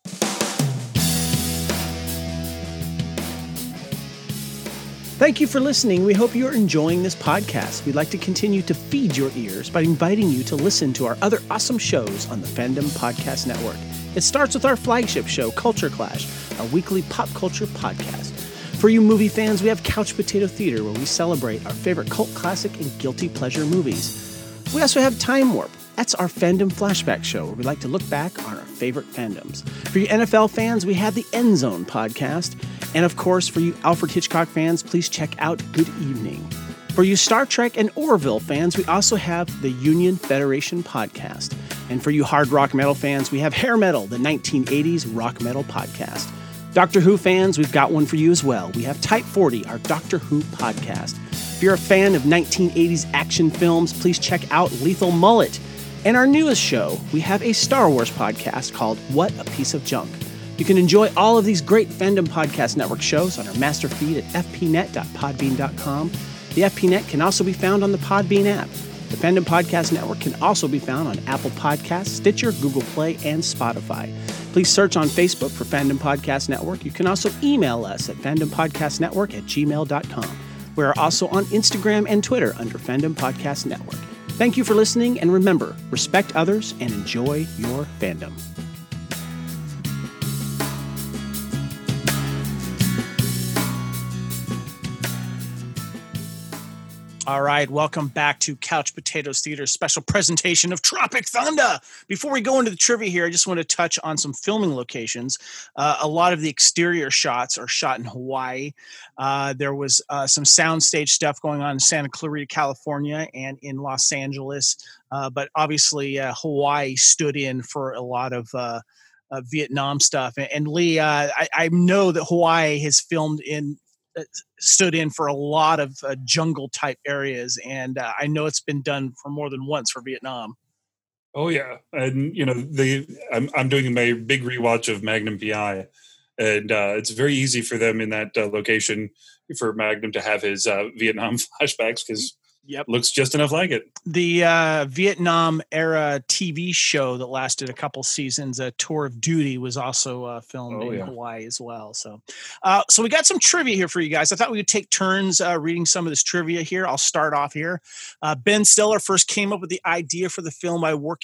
Thank you for listening. We hope you're enjoying this podcast. We'd like to continue to feed your ears by inviting you to listen to our other awesome shows on the Fandom Podcast Network. It starts with our flagship show, Culture Clash, our weekly pop culture podcast. For you movie fans, we have Couch Potato Theater, where we celebrate our favorite cult classic and guilty pleasure movies. We also have Time Warp. That's our Fandom Flashback show, where we like to look back on our favorite fandoms. For you NFL fans, we have the End Zone podcast. And of course, for you Alfred Hitchcock fans, please check out Good Evening. For you Star Trek and Orville fans, we also have the Union Federation podcast. And for you hard rock metal fans, we have Hair Metal, the 1980s rock metal podcast. Doctor Who fans, we've got one for you as well. We have Type 40, our Doctor Who podcast. If you're a fan of 1980s action films, please check out Lethal Mullet. And our newest show, we have a Star Wars podcast called What a Piece of Junk. You can enjoy all of these great Fandom Podcast Network shows on our master feed at fpnet.podbean.com. The FPNet can also be found on the Podbean app. The Fandom Podcast Network can also be found on Apple Podcasts, Stitcher, Google Play, and Spotify. Please search on Facebook for Fandom Podcast Network. You can also email us at fandompodcastnetwork@gmail.com. We are also on Instagram and Twitter under Fandom Podcast Network. Thank you for listening, and remember, respect others and enjoy your fandom. All right, welcome back to Couch Potatoes Theater's special presentation of Tropic Thunder. Before we go into the trivia here, I just want to touch on some filming locations. A lot of the exterior shots are shot in Hawaii. There was some soundstage stuff going on in Santa Clarita, California, and in Los Angeles. But obviously, Hawaii stood in for a lot of Vietnam stuff. And Lee, I know that Hawaii has stood in for a lot of jungle type areas, and I know it's been done for more than once for Vietnam. Oh yeah, and I'm doing my big rewatch of Magnum PI, and it's very easy for them in that location for Magnum to have his Vietnam flashbacks because looks just enough like it. The Vietnam era TV show that lasted a couple seasons, Tour of Duty, was also filmed in Hawaii as well. So we got some trivia here for you guys. I thought we would take turns reading some of this trivia here. I'll start off here. Ben Stiller first came up with the idea for the film by working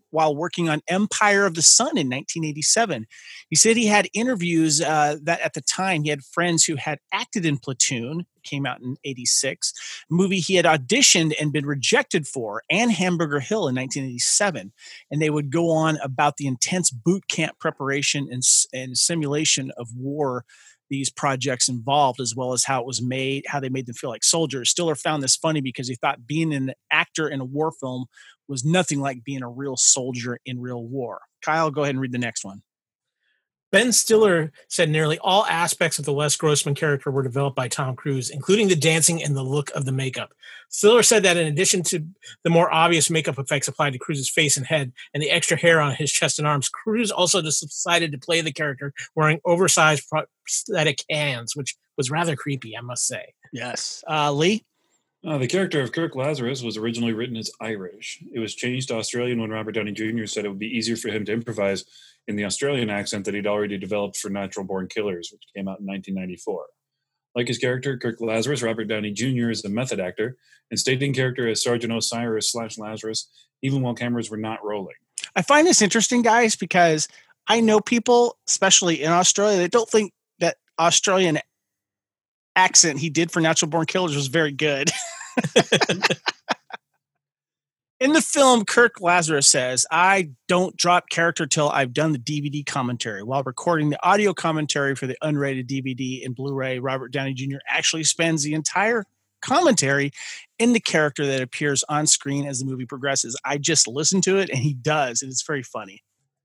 while working on Empire of the Sun in 1987. He said he had interviews that at the time he had friends who had acted in Platoon, came out in 86, a movie he had auditioned and been rejected for, and Hamburger Hill in 1987. And they would go on about the intense boot camp preparation and simulation of war these projects involved, as well as how it was made, how they made them feel like soldiers. Stiller found this funny because he thought being an actor in a war film was nothing like being a real soldier in real war. Kyle, go ahead and read the next one. Ben Stiller said nearly all aspects of the Les Grossman character were developed by Tom Cruise, including the dancing and the look of the makeup. Stiller said that in addition to the more obvious makeup effects applied to Cruise's face and head and the extra hair on his chest and arms, Cruise also decided to play the character wearing oversized prosthetic hands, which was rather creepy, I must say. Yes. Lee? The character of Kirk Lazarus was originally written as Irish. It was changed to Australian when Robert Downey Jr. said it would be easier for him to improvise in the Australian accent that he'd already developed for Natural Born Killers, which came out in 1994. Like his character, Kirk Lazarus, Robert Downey Jr. is a method actor and stayed in character as Sergeant Osiris / Lazarus, even while cameras were not rolling. I find this interesting, guys, because I know people, especially in Australia, that don't think that Australian accent he did for Natural Born Killers was very good. In the film, Kirk Lazarus says, "I don't drop character till I've done the DVD commentary. While recording the audio commentary for the unrated DVD and Blu-ray, Robert Downey Jr. actually spends the entire commentary in the character that appears on screen as the movie progresses. I just listen to it, and he does, and it's very funny."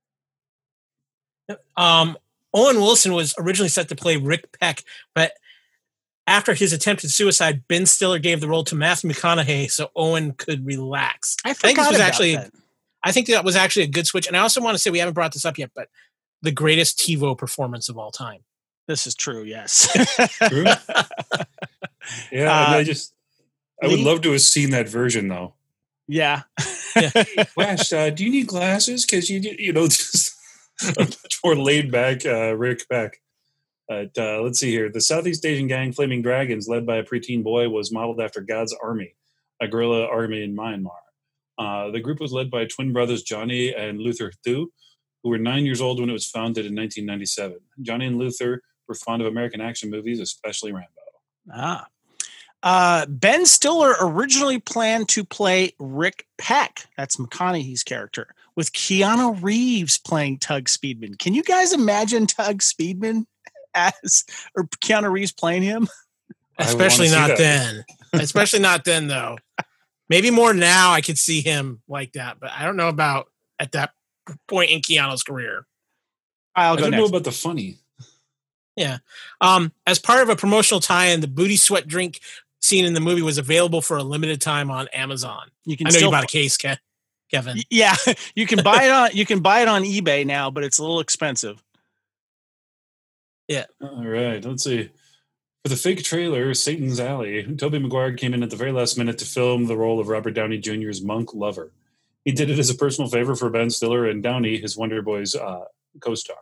Owen Wilson was originally set to play Rick Peck, but after his attempted suicide, Ben Stiller gave the role to Matthew McConaughey so Owen could relax. I think that. I think that was actually a good switch. And I also want to say, we haven't brought this up yet, but the greatest TiVo performance of all time. This is true, yes. True? Yeah, I would love to have seen that version, though. Yeah. Wes, do you need glasses? Because just a more laid back Rick Peck. Let's see here. The Southeast Asian gang Flaming Dragons, led by a preteen boy, was modeled after God's Army, a guerrilla army in Myanmar. The group was led by twin brothers Johnny and Luther Thu, who were 9 years old when it was founded in 1997. Johnny and Luther were fond of American action movies, especially Rambo. Ben Stiller originally planned to play Rick Peck, that's McConaughey's character, with Keanu Reeves playing Tug Speedman. Can you guys imagine Tug Speedman or Keanu Reeves playing him? Especially not then. Especially not then, though. Maybe more now I could see him like that, but I don't know about at that point in Keanu's career. I don't know about the funny. Yeah. As part of a promotional tie-in, the booty sweat drink scene in the movie was available for a limited time on Amazon. I know you bought a case, Kevin. Yeah, you can buy it on eBay now, but it's a little expensive. Yeah. All right. Let's see. For the fake trailer, Satan's Alley, Tobey Maguire came in at the very last minute to film the role of Robert Downey Jr.'s monk lover. He did it as a personal favor for Ben Stiller and Downey, his Wonder Boys co-star.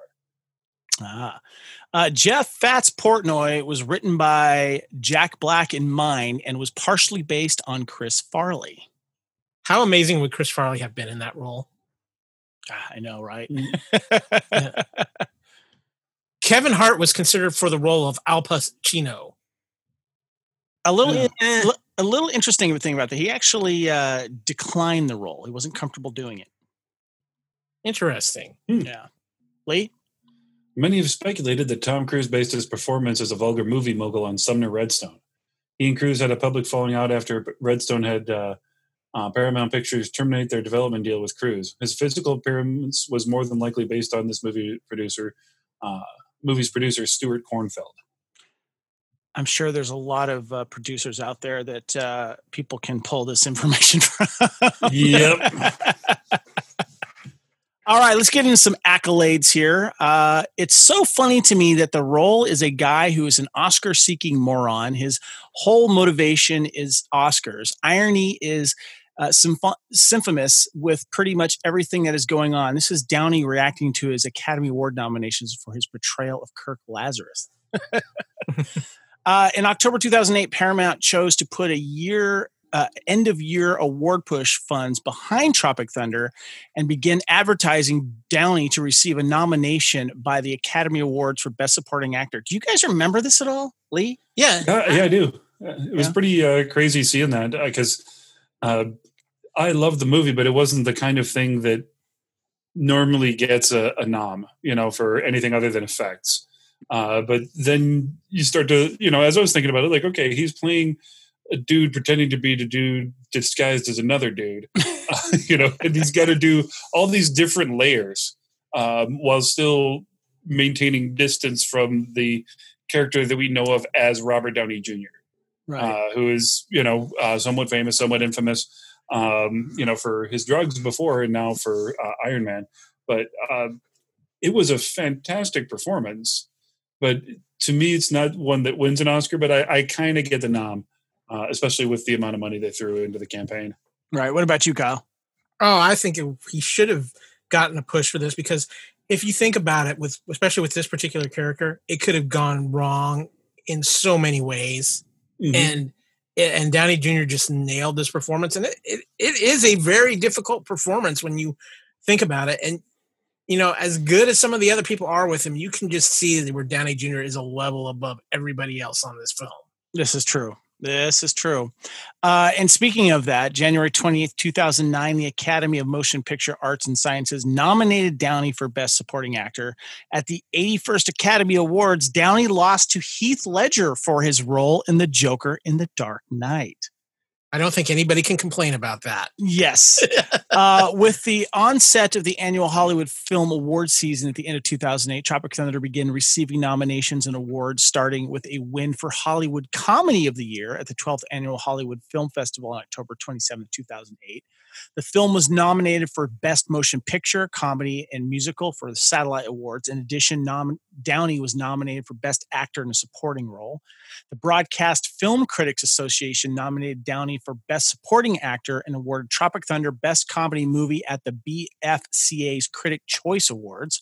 Jeff Fats Portnoy was written by Jack Black in mind and was partially based on Chris Farley. How amazing would Chris Farley have been in that role? I know, right? Yeah. Kevin Hart was considered for the role of Al Pacino. A little interesting thing about that. He actually declined the role. He wasn't comfortable doing it. Interesting. Yeah. Lee? Many have speculated that Tom Cruise based his performance as a vulgar movie mogul on Sumner Redstone. He and Cruise had a public falling out after Redstone had Paramount Pictures terminate their development deal with Cruise. His physical appearance was more than likely based on this movie's producer, Stuart Kornfeld. I'm sure there's a lot of producers out there that people can pull this information from. Yep. All right, let's get into some accolades here. It's so funny to me that the role is a guy who is an Oscar-seeking moron. His whole motivation is Oscars. Irony is synonymous with pretty much everything that is going on. This is Downey reacting to his Academy Award nominations for his portrayal of Kirk Lazarus. In October 2008, Paramount chose to put a year end of year award push funds behind Tropic Thunder and begin advertising Downey to receive a nomination by the Academy Awards for Best Supporting Actor. Do you guys remember this at all, Lee? Yeah. Yeah, I do. It was pretty crazy seeing that because I loved the movie, but it wasn't the kind of thing that normally gets a nom, for anything other than effects. But then you start to, as I was thinking about it, like, okay, he's playing a dude pretending to be the dude disguised as another dude, and he's got to do all these different layers while still maintaining distance from the character that we know of as Robert Downey Jr., right. Who is, somewhat famous, somewhat infamous, for his drugs before and now for Iron Man. But it was a fantastic performance. But to me, it's not one that wins an Oscar, but I kind of get the nom, especially with the amount of money they threw into the campaign. Right. What about you, Kyle? Oh, I think he should have gotten a push for this because if you think about it, especially with this particular character, it could have gone wrong in so many ways. Mm-hmm. And Downey Jr. just nailed this performance. And it is a very difficult performance when you think about it. And, as good as some of the other people are with him, you can just see where Downey Jr. is a level above everybody else on this film. This is true. And speaking of that, January 20th, 2009, the Academy of Motion Picture Arts and Sciences nominated Downey for Best Supporting Actor. At the 81st Academy Awards, Downey lost to Heath Ledger for his role in the Joker in The Dark Knight. I don't think anybody can complain about that. Yes. With the onset of the annual Hollywood Film Awards season at the end of 2008, Tropic Thunder began receiving nominations and awards, starting with a win for Hollywood Comedy of the Year at the 12th Annual Hollywood Film Festival on October 27, 2008. The film was nominated for Best Motion Picture, Comedy, and Musical for the Satellite Awards. In addition, Downey was nominated for Best Actor in a Supporting Role. The Broadcast Film Critics Association nominated Downey for Best Supporting Actor and awarded Tropic Thunder Best Comedy Movie at the BFCA's Critic Choice Awards.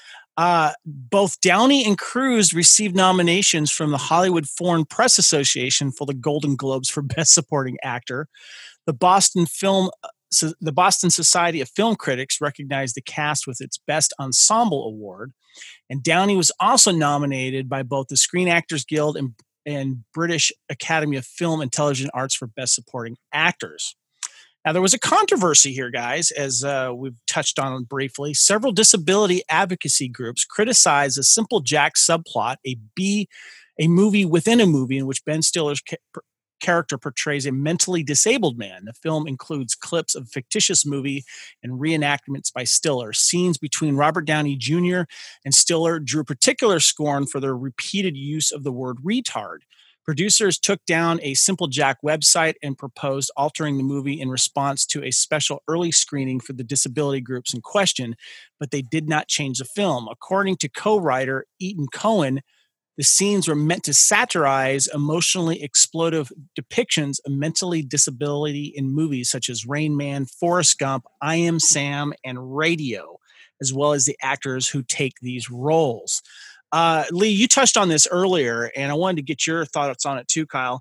Both Downey and Cruise received nominations from the Hollywood Foreign Press Association for the Golden Globes for Best Supporting Actor. The Boston Society of Film Critics recognized the cast with its Best Ensemble Award. And Downey was also nominated by both the Screen Actors Guild and British Academy of Film and Television Arts for Best Supporting Actors. Now, there was a controversy here, guys, as we've touched on briefly. Several disability advocacy groups criticized the Simple Jack subplot, a movie within a movie in which Ben Stiller's character portrays a mentally disabled man. The film includes clips of a fictitious movie and reenactments by Stiller. Scenes between Robert Downey Jr. and Stiller drew particular scorn for their repeated use of the word retard. Producers took down a Simple Jack website and proposed altering the movie in response to a special early screening for the disability groups in question, but they did not change the film. According to co-writer Ethan Cohen, the scenes were meant to satirize emotionally explosive depictions of mentally disability in movies such as Rain Man, Forrest Gump, I Am Sam, and Radio, as well as the actors who take these roles. Lee, you touched on this earlier, and I wanted to get your thoughts on it too, Kyle.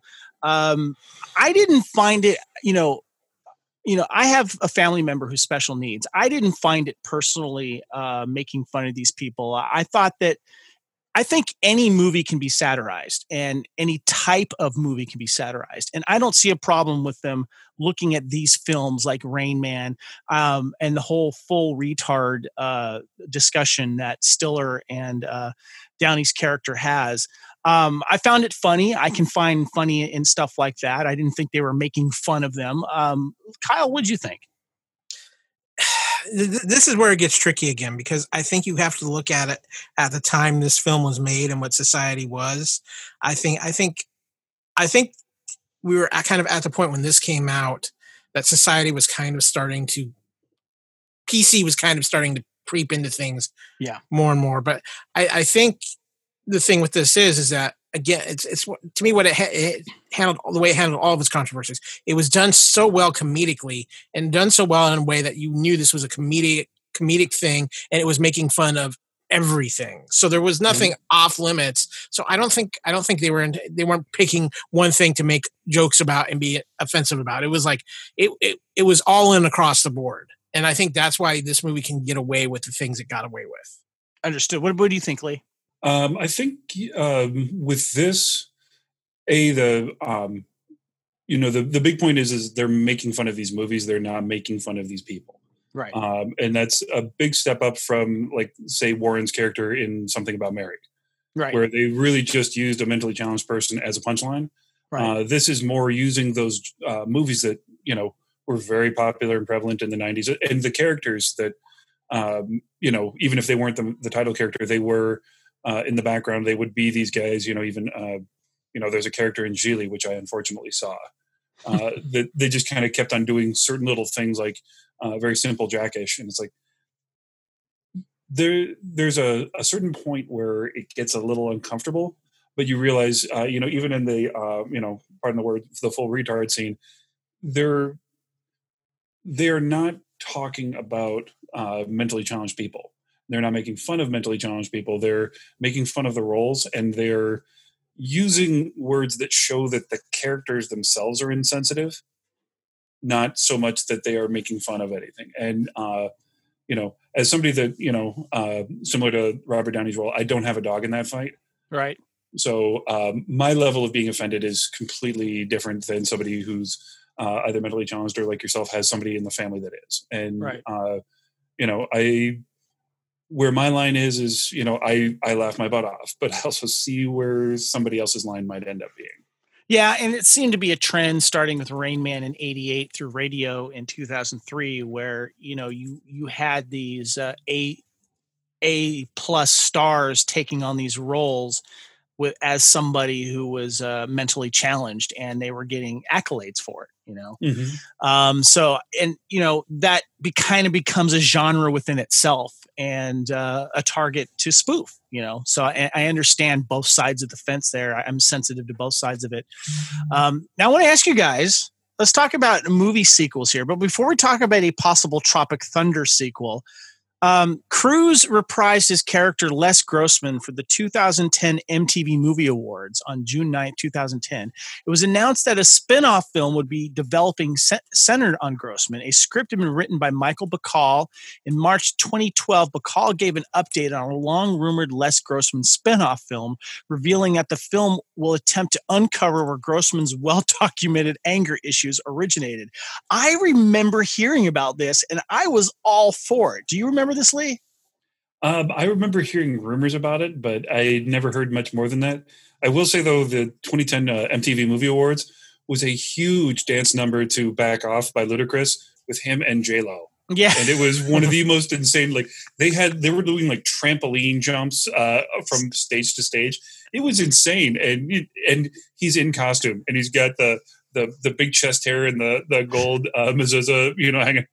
I didn't find it, I have a family member who's special needs. I didn't find it personally making fun of these people. I think any movie can be satirized and any type of movie can be satirized. And I don't see a problem with them looking at these films like Rain Man and the whole full retard discussion that Stiller and Downey's character has. I found it funny. I can find funny in stuff like that. I didn't think they were making fun of them. Kyle, what did you think? This is where it gets tricky again, because I think you have to look at it at the time this film was made and what society was. I think we were kind of at the point when this came out that society was kind of starting to, PC was kind of starting to creep into things more and more. But I think the thing with this is that, again, it's to me what it handled, the way it handled all of its controversies. It was done so well comedically and done so well in a way that you knew this was a comedic thing, and it was making fun of everything. So there was nothing off limits. So I don't think they weren't picking one thing to make jokes about and be offensive about. It was like it was all in across the board. And I think that's why this movie can get away with the things it got away with. Understood. What do you think, Lee? I think with this, the big point is they're making fun of these movies. They're not making fun of these people. Right. And that's a big step up from, like, say, Warren's character in Something About Mary, right, where they really just used a mentally challenged person as a punchline. Right. This is more using those movies that, were very popular and prevalent in the 90s, and the characters that, even if they weren't the title character, they were in the background. They would be these guys, even, there's a character in Geely, which I unfortunately saw, that they just kind of kept on doing certain little things, like very simple Jackish. And it's like, there's a certain point where it gets a little uncomfortable, but you realize, even in the, pardon the word, the full retard scene, they're not talking about mentally challenged people. They're not making fun of mentally challenged people. They're making fun of the roles, and they're using words that show that the characters themselves are insensitive, not so much that they are making fun of anything. And, as somebody that, similar to Robert Downey's role, I don't have a dog in that fight. Right. So my level of being offended is completely different than somebody who's either mentally challenged or, like yourself, has somebody in the family that is. And, right. Where my line is, I laugh my butt off, but I also see where somebody else's line might end up being. Yeah, and it seemed to be a trend starting with Rain Man in '88 through Radio in 2003, where you had these A plus stars taking on these roles as somebody who was mentally challenged, and they were getting accolades for it. So that kind of becomes a genre within itself, and a target to spoof. So I understand both sides of the fence there. I'm sensitive to both sides of it. Now I want to ask you guys, let's talk about movie sequels here. But before we talk about a possible Tropic Thunder sequel, Cruise reprised his character Les Grossman for the 2010 MTV Movie Awards on June 9th, 2010. It was announced that a spin-off film would be developing centered on Grossman. A script had been written by Michael Bacall. In March 2012, Bacall gave an update on a long-rumored Les Grossman spin-off film, revealing that the film will attempt to uncover where Grossman's well-documented anger issues originated. I remember hearing about this, and I was all for it. Do you remember this, Lee? I remember hearing rumors about it, but I never heard much more than that. I will say, though, the 2010 MTV Movie Awards was a huge dance number to Back Off by Ludacris with him and J-Lo. Yeah. And it was one of the most insane, like, they were doing like trampoline jumps from stage to stage. It was insane. And he's in costume, and he's got the big chest hair and the gold mezuzah, hanging.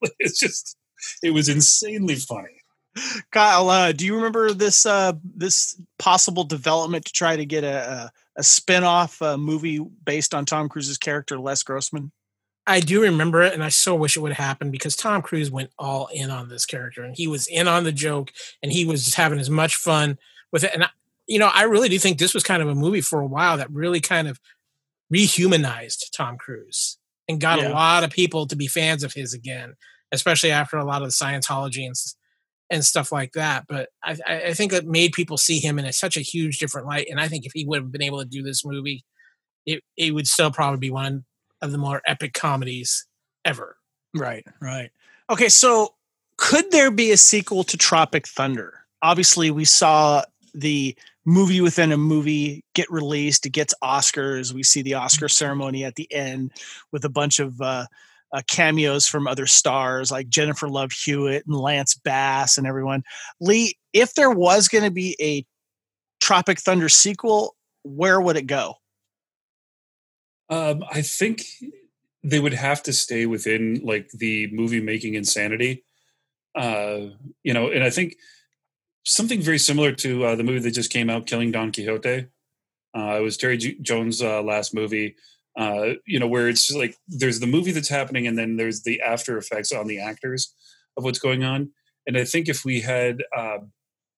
It was insanely funny. Kyle, do you remember this possible development to try to get a spin-off movie based on Tom Cruise's character, Les Grossman? I do remember it, and I so wish it would happen, because Tom Cruise went all in on this character, and he was in on the joke, and he was just having as much fun with it. And, I really do think this was kind of a movie for a while that really kind of rehumanized Tom Cruise and got a lot of people to be fans of his again, especially after a lot of the Scientology and stuff like that. But I think it made people see him in such a huge different light. And I think if he would have been able to do this movie, it would still probably be one of the more epic comedies ever. Right. Okay, so could there be a sequel to Tropic Thunder? Obviously, we saw the movie within a movie get released. It gets Oscars. We see the Oscar ceremony at the end with a bunch of cameos from other stars like Jennifer Love Hewitt and Lance Bass and everyone. Lee, if there was going to be a Tropic Thunder sequel, where would it go? I think they would have to stay within like the movie making insanity. And I think something very similar to the movie that just came out, Killing Don Quixote. It was Terry Jones' last movie. Where it's like there's the movie that's happening, and then there's the after effects on the actors of what's going on. And I think if we had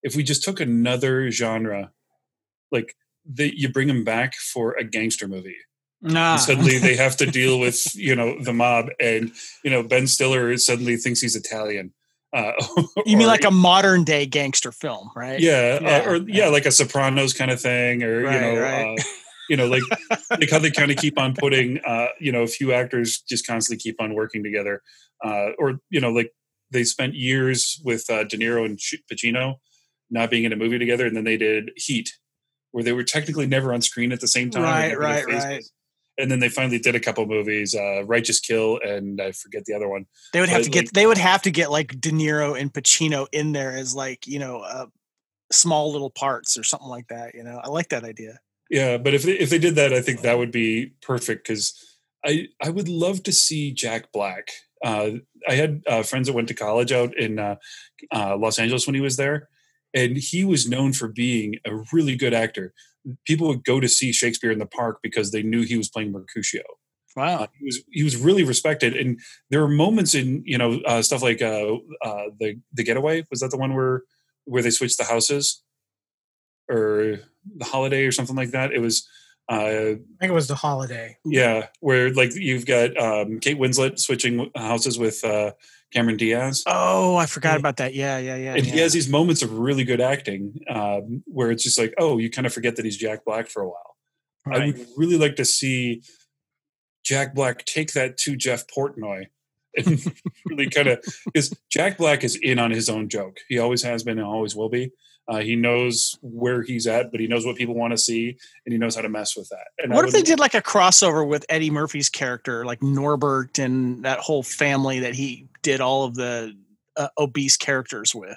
if we just took another genre, like you bring them back for a gangster movie. And suddenly they have to deal with, the mob, and, Ben Stiller suddenly thinks he's Italian. You mean like a modern day gangster film, right? Yeah. Like a Sopranos kind of thing, or, Right. Like how they kind of keep on putting, a few actors just constantly keep on working together. Or, like they spent years with De Niro and Pacino not being in a movie together. And then they did Heat, where they were technically never on screen at the same time. Right. And then they finally did a couple movies, Righteous Kill, and I forget the other one. They would have to get like De Niro and Pacino in there as like, small little parts or something like that. I like that idea. Yeah, but if they did that, I think that would be perfect, because I would love to see Jack Black. I had friends that went to college out in Los Angeles when he was there, and he was known for being a really good actor. People would go to see Shakespeare in the Park because they knew he was playing Mercutio. Wow. He was really respected. And there were moments in, stuff like the Getaway. Was that the one where they switched the houses, or The Holiday or something like that? It was, I think it was The Holiday. Yeah. Where like you've got Kate Winslet switching houses with Cameron Diaz. Oh, I forgot about that. Yeah. And he has these moments of really good acting where it's just like, oh, you kind of forget that he's Jack Black for a while. Right. I would really like to see Jack Black take that to Jeff Portnoy and really kind of, because Jack Black is in on his own joke. He always has been and always will be. He knows where he's at, but he knows what people want to see, and he knows how to mess with that. And what if they did like a crossover with Eddie Murphy's character, like Norbert and that whole family that he did all of the obese characters with,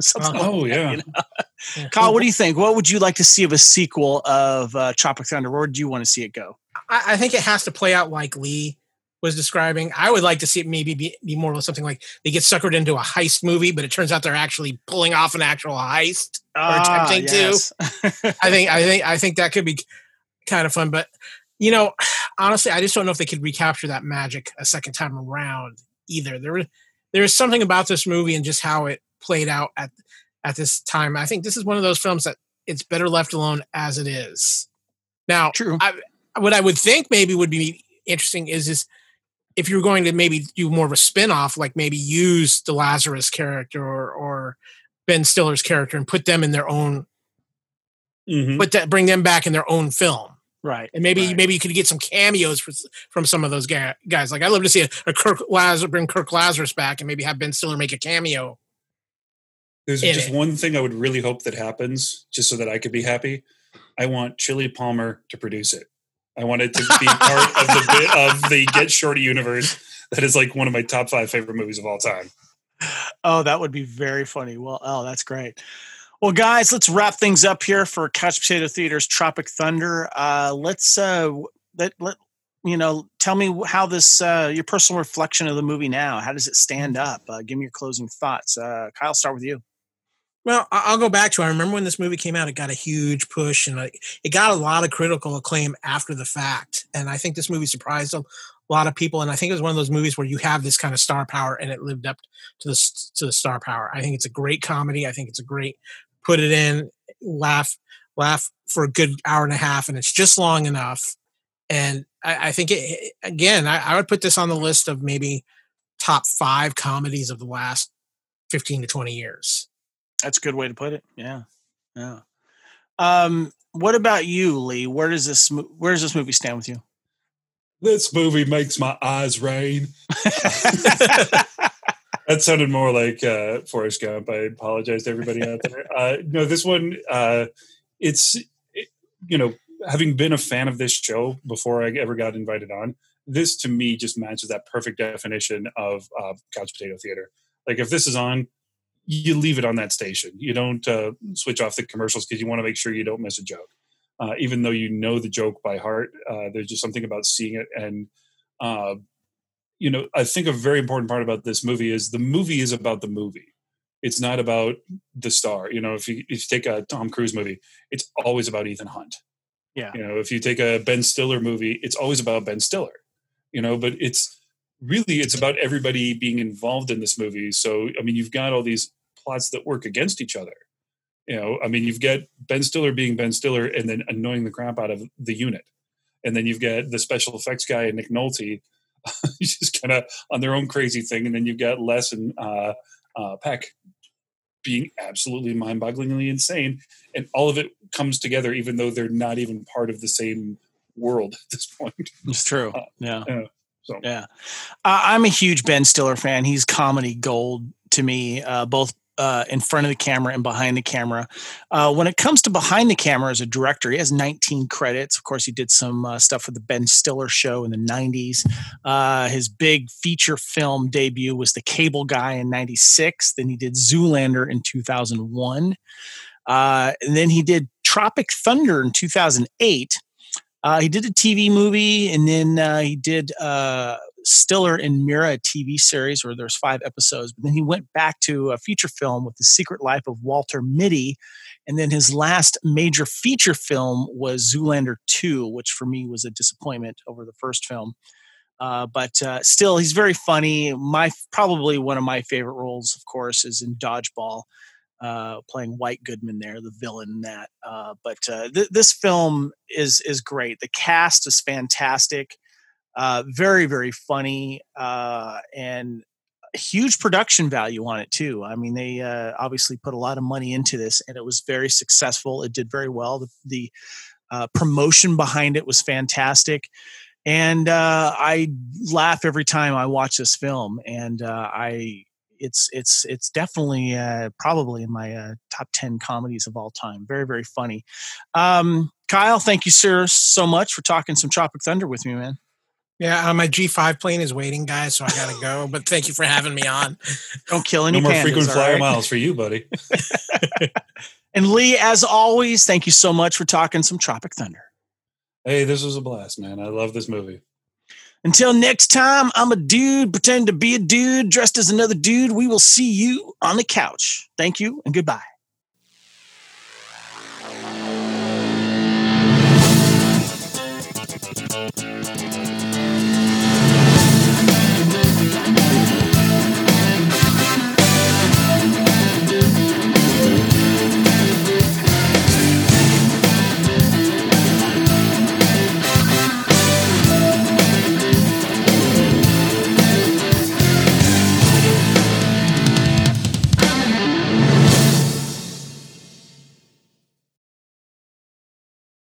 Kyle, what do you think? What would you like to see of a sequel of Tropic Thunder? Where would you want to see it go? I think it has to play out like Lee was describing. I would like to see it maybe be more of something like they get suckered into a heist movie, but it turns out they're actually pulling off an actual heist or attempting to. I think that could be kind of fun, but honestly, I just don't know if they could recapture that magic a second time around either. There is something about this movie and just how it played out at this time. I think this is one of those films that it's better left alone as it is. Now, true. What I would think maybe would be interesting is if you're going to maybe do more of a spin-off, like maybe use the Lazarus character or Ben Stiller's character and put them in their own, bring them back in their own film. Right. And maybe you could get some cameos from some of those guys. Like I'd love to see bring Kirk Lazarus back and maybe have Ben Stiller make a cameo. There's just one thing I would really hope that happens, just so that I could be happy. I want Chili Palmer to produce it. I want it to be part of the Get Shorty universe. That is like one of my top 5 favorite movies of all time. Oh, that would be very funny. Well, that's great. Well, guys, let's wrap things up here for Couch Potato Theater's Tropic Thunder. Let's tell me how this your personal reflection of the movie now. How does it stand up? Give me your closing thoughts. Kyle, start with you. Well, I'll go back to, I remember when this movie came out, it got a huge push and it got a lot of critical acclaim after the fact. And I think this movie surprised a lot of people. And I think it was one of those movies where you have this kind of star power and it lived up to the star power. I think it's a great comedy. I think it's a great, put it in, laugh for a good hour and a half. And it's just long enough. And I think I would put this on the list of maybe top 5 comedies of the last 15 to 20 years. That's a good way to put it. Yeah. What about you, Lee? Where does this movie stand with you? This movie makes my eyes rain. That sounded more like Forrest Gump. I apologize to everybody out there. No, this one, having been a fan of this show before I ever got invited on, this to me just matches that perfect definition of Couch Potato Theater. Like if this is on, you leave it on that station. You don't switch off the commercials because you want to make sure you don't miss a joke. Even though you know the joke by heart, there's just something about seeing it. And, I think a very important part about this movie is the movie is about the movie. It's not about the star. If you take a Tom Cruise movie, it's always about Ethan Hunt. Yeah. If you take a Ben Stiller movie, it's always about Ben Stiller. But it's about everybody being involved in this movie. So, you've got all these plots that work against each other. I mean, you've got Ben Stiller being Ben Stiller and then annoying the crap out of the unit. And then you've got the special effects guy and Nick Nolte just kind of on their own crazy thing. And then you've got Les and Peck being absolutely mind-bogglingly insane. And all of it comes together, even though they're not even part of the same world at this point. It's true. Yeah. I'm a huge Ben Stiller fan. He's comedy gold to me, both in front of the camera and behind the camera. When it comes to behind the camera as a director, he has 19 credits. Of course, he did some stuff with the Ben Stiller Show in the 90s. His big feature film debut was The Cable Guy in 96. Then he did Zoolander in 2001. And then he did Tropic Thunder in 2008. He did a TV movie, and then he did Stiller and Mira, a TV series where there's 5 episodes. But then he went back to a feature film with The Secret Life of Walter Mitty. And then his last major feature film was Zoolander 2, which for me was a disappointment over the first film. But still, he's very funny. Probably one of my favorite roles, of course, is in Dodgeball, playing White Goodman there, the villain in that. But this film is great. The cast is fantastic. Very, very funny, and huge production value on it too. I mean, they obviously put a lot of money into this, and it was very successful. It did very well. The promotion behind it was fantastic, and I laugh every time I watch this film. And it's definitely probably in my top 10 comedies of all time. Very, very funny. Kyle, thank you, sir, so much for talking some Tropic Thunder with me, man. Yeah, my G5 plane is waiting, guys, so I got to go. But thank you for having me on. Don't kill any No more pandas, frequent flyer right? miles for you, buddy. And Lee, as always, thank you so much for talking some Tropic Thunder. Hey, this was a blast, man. I love this movie. Until next time, I'm a dude pretending to be a dude dressed as another dude. We will see you on the couch. Thank you and goodbye.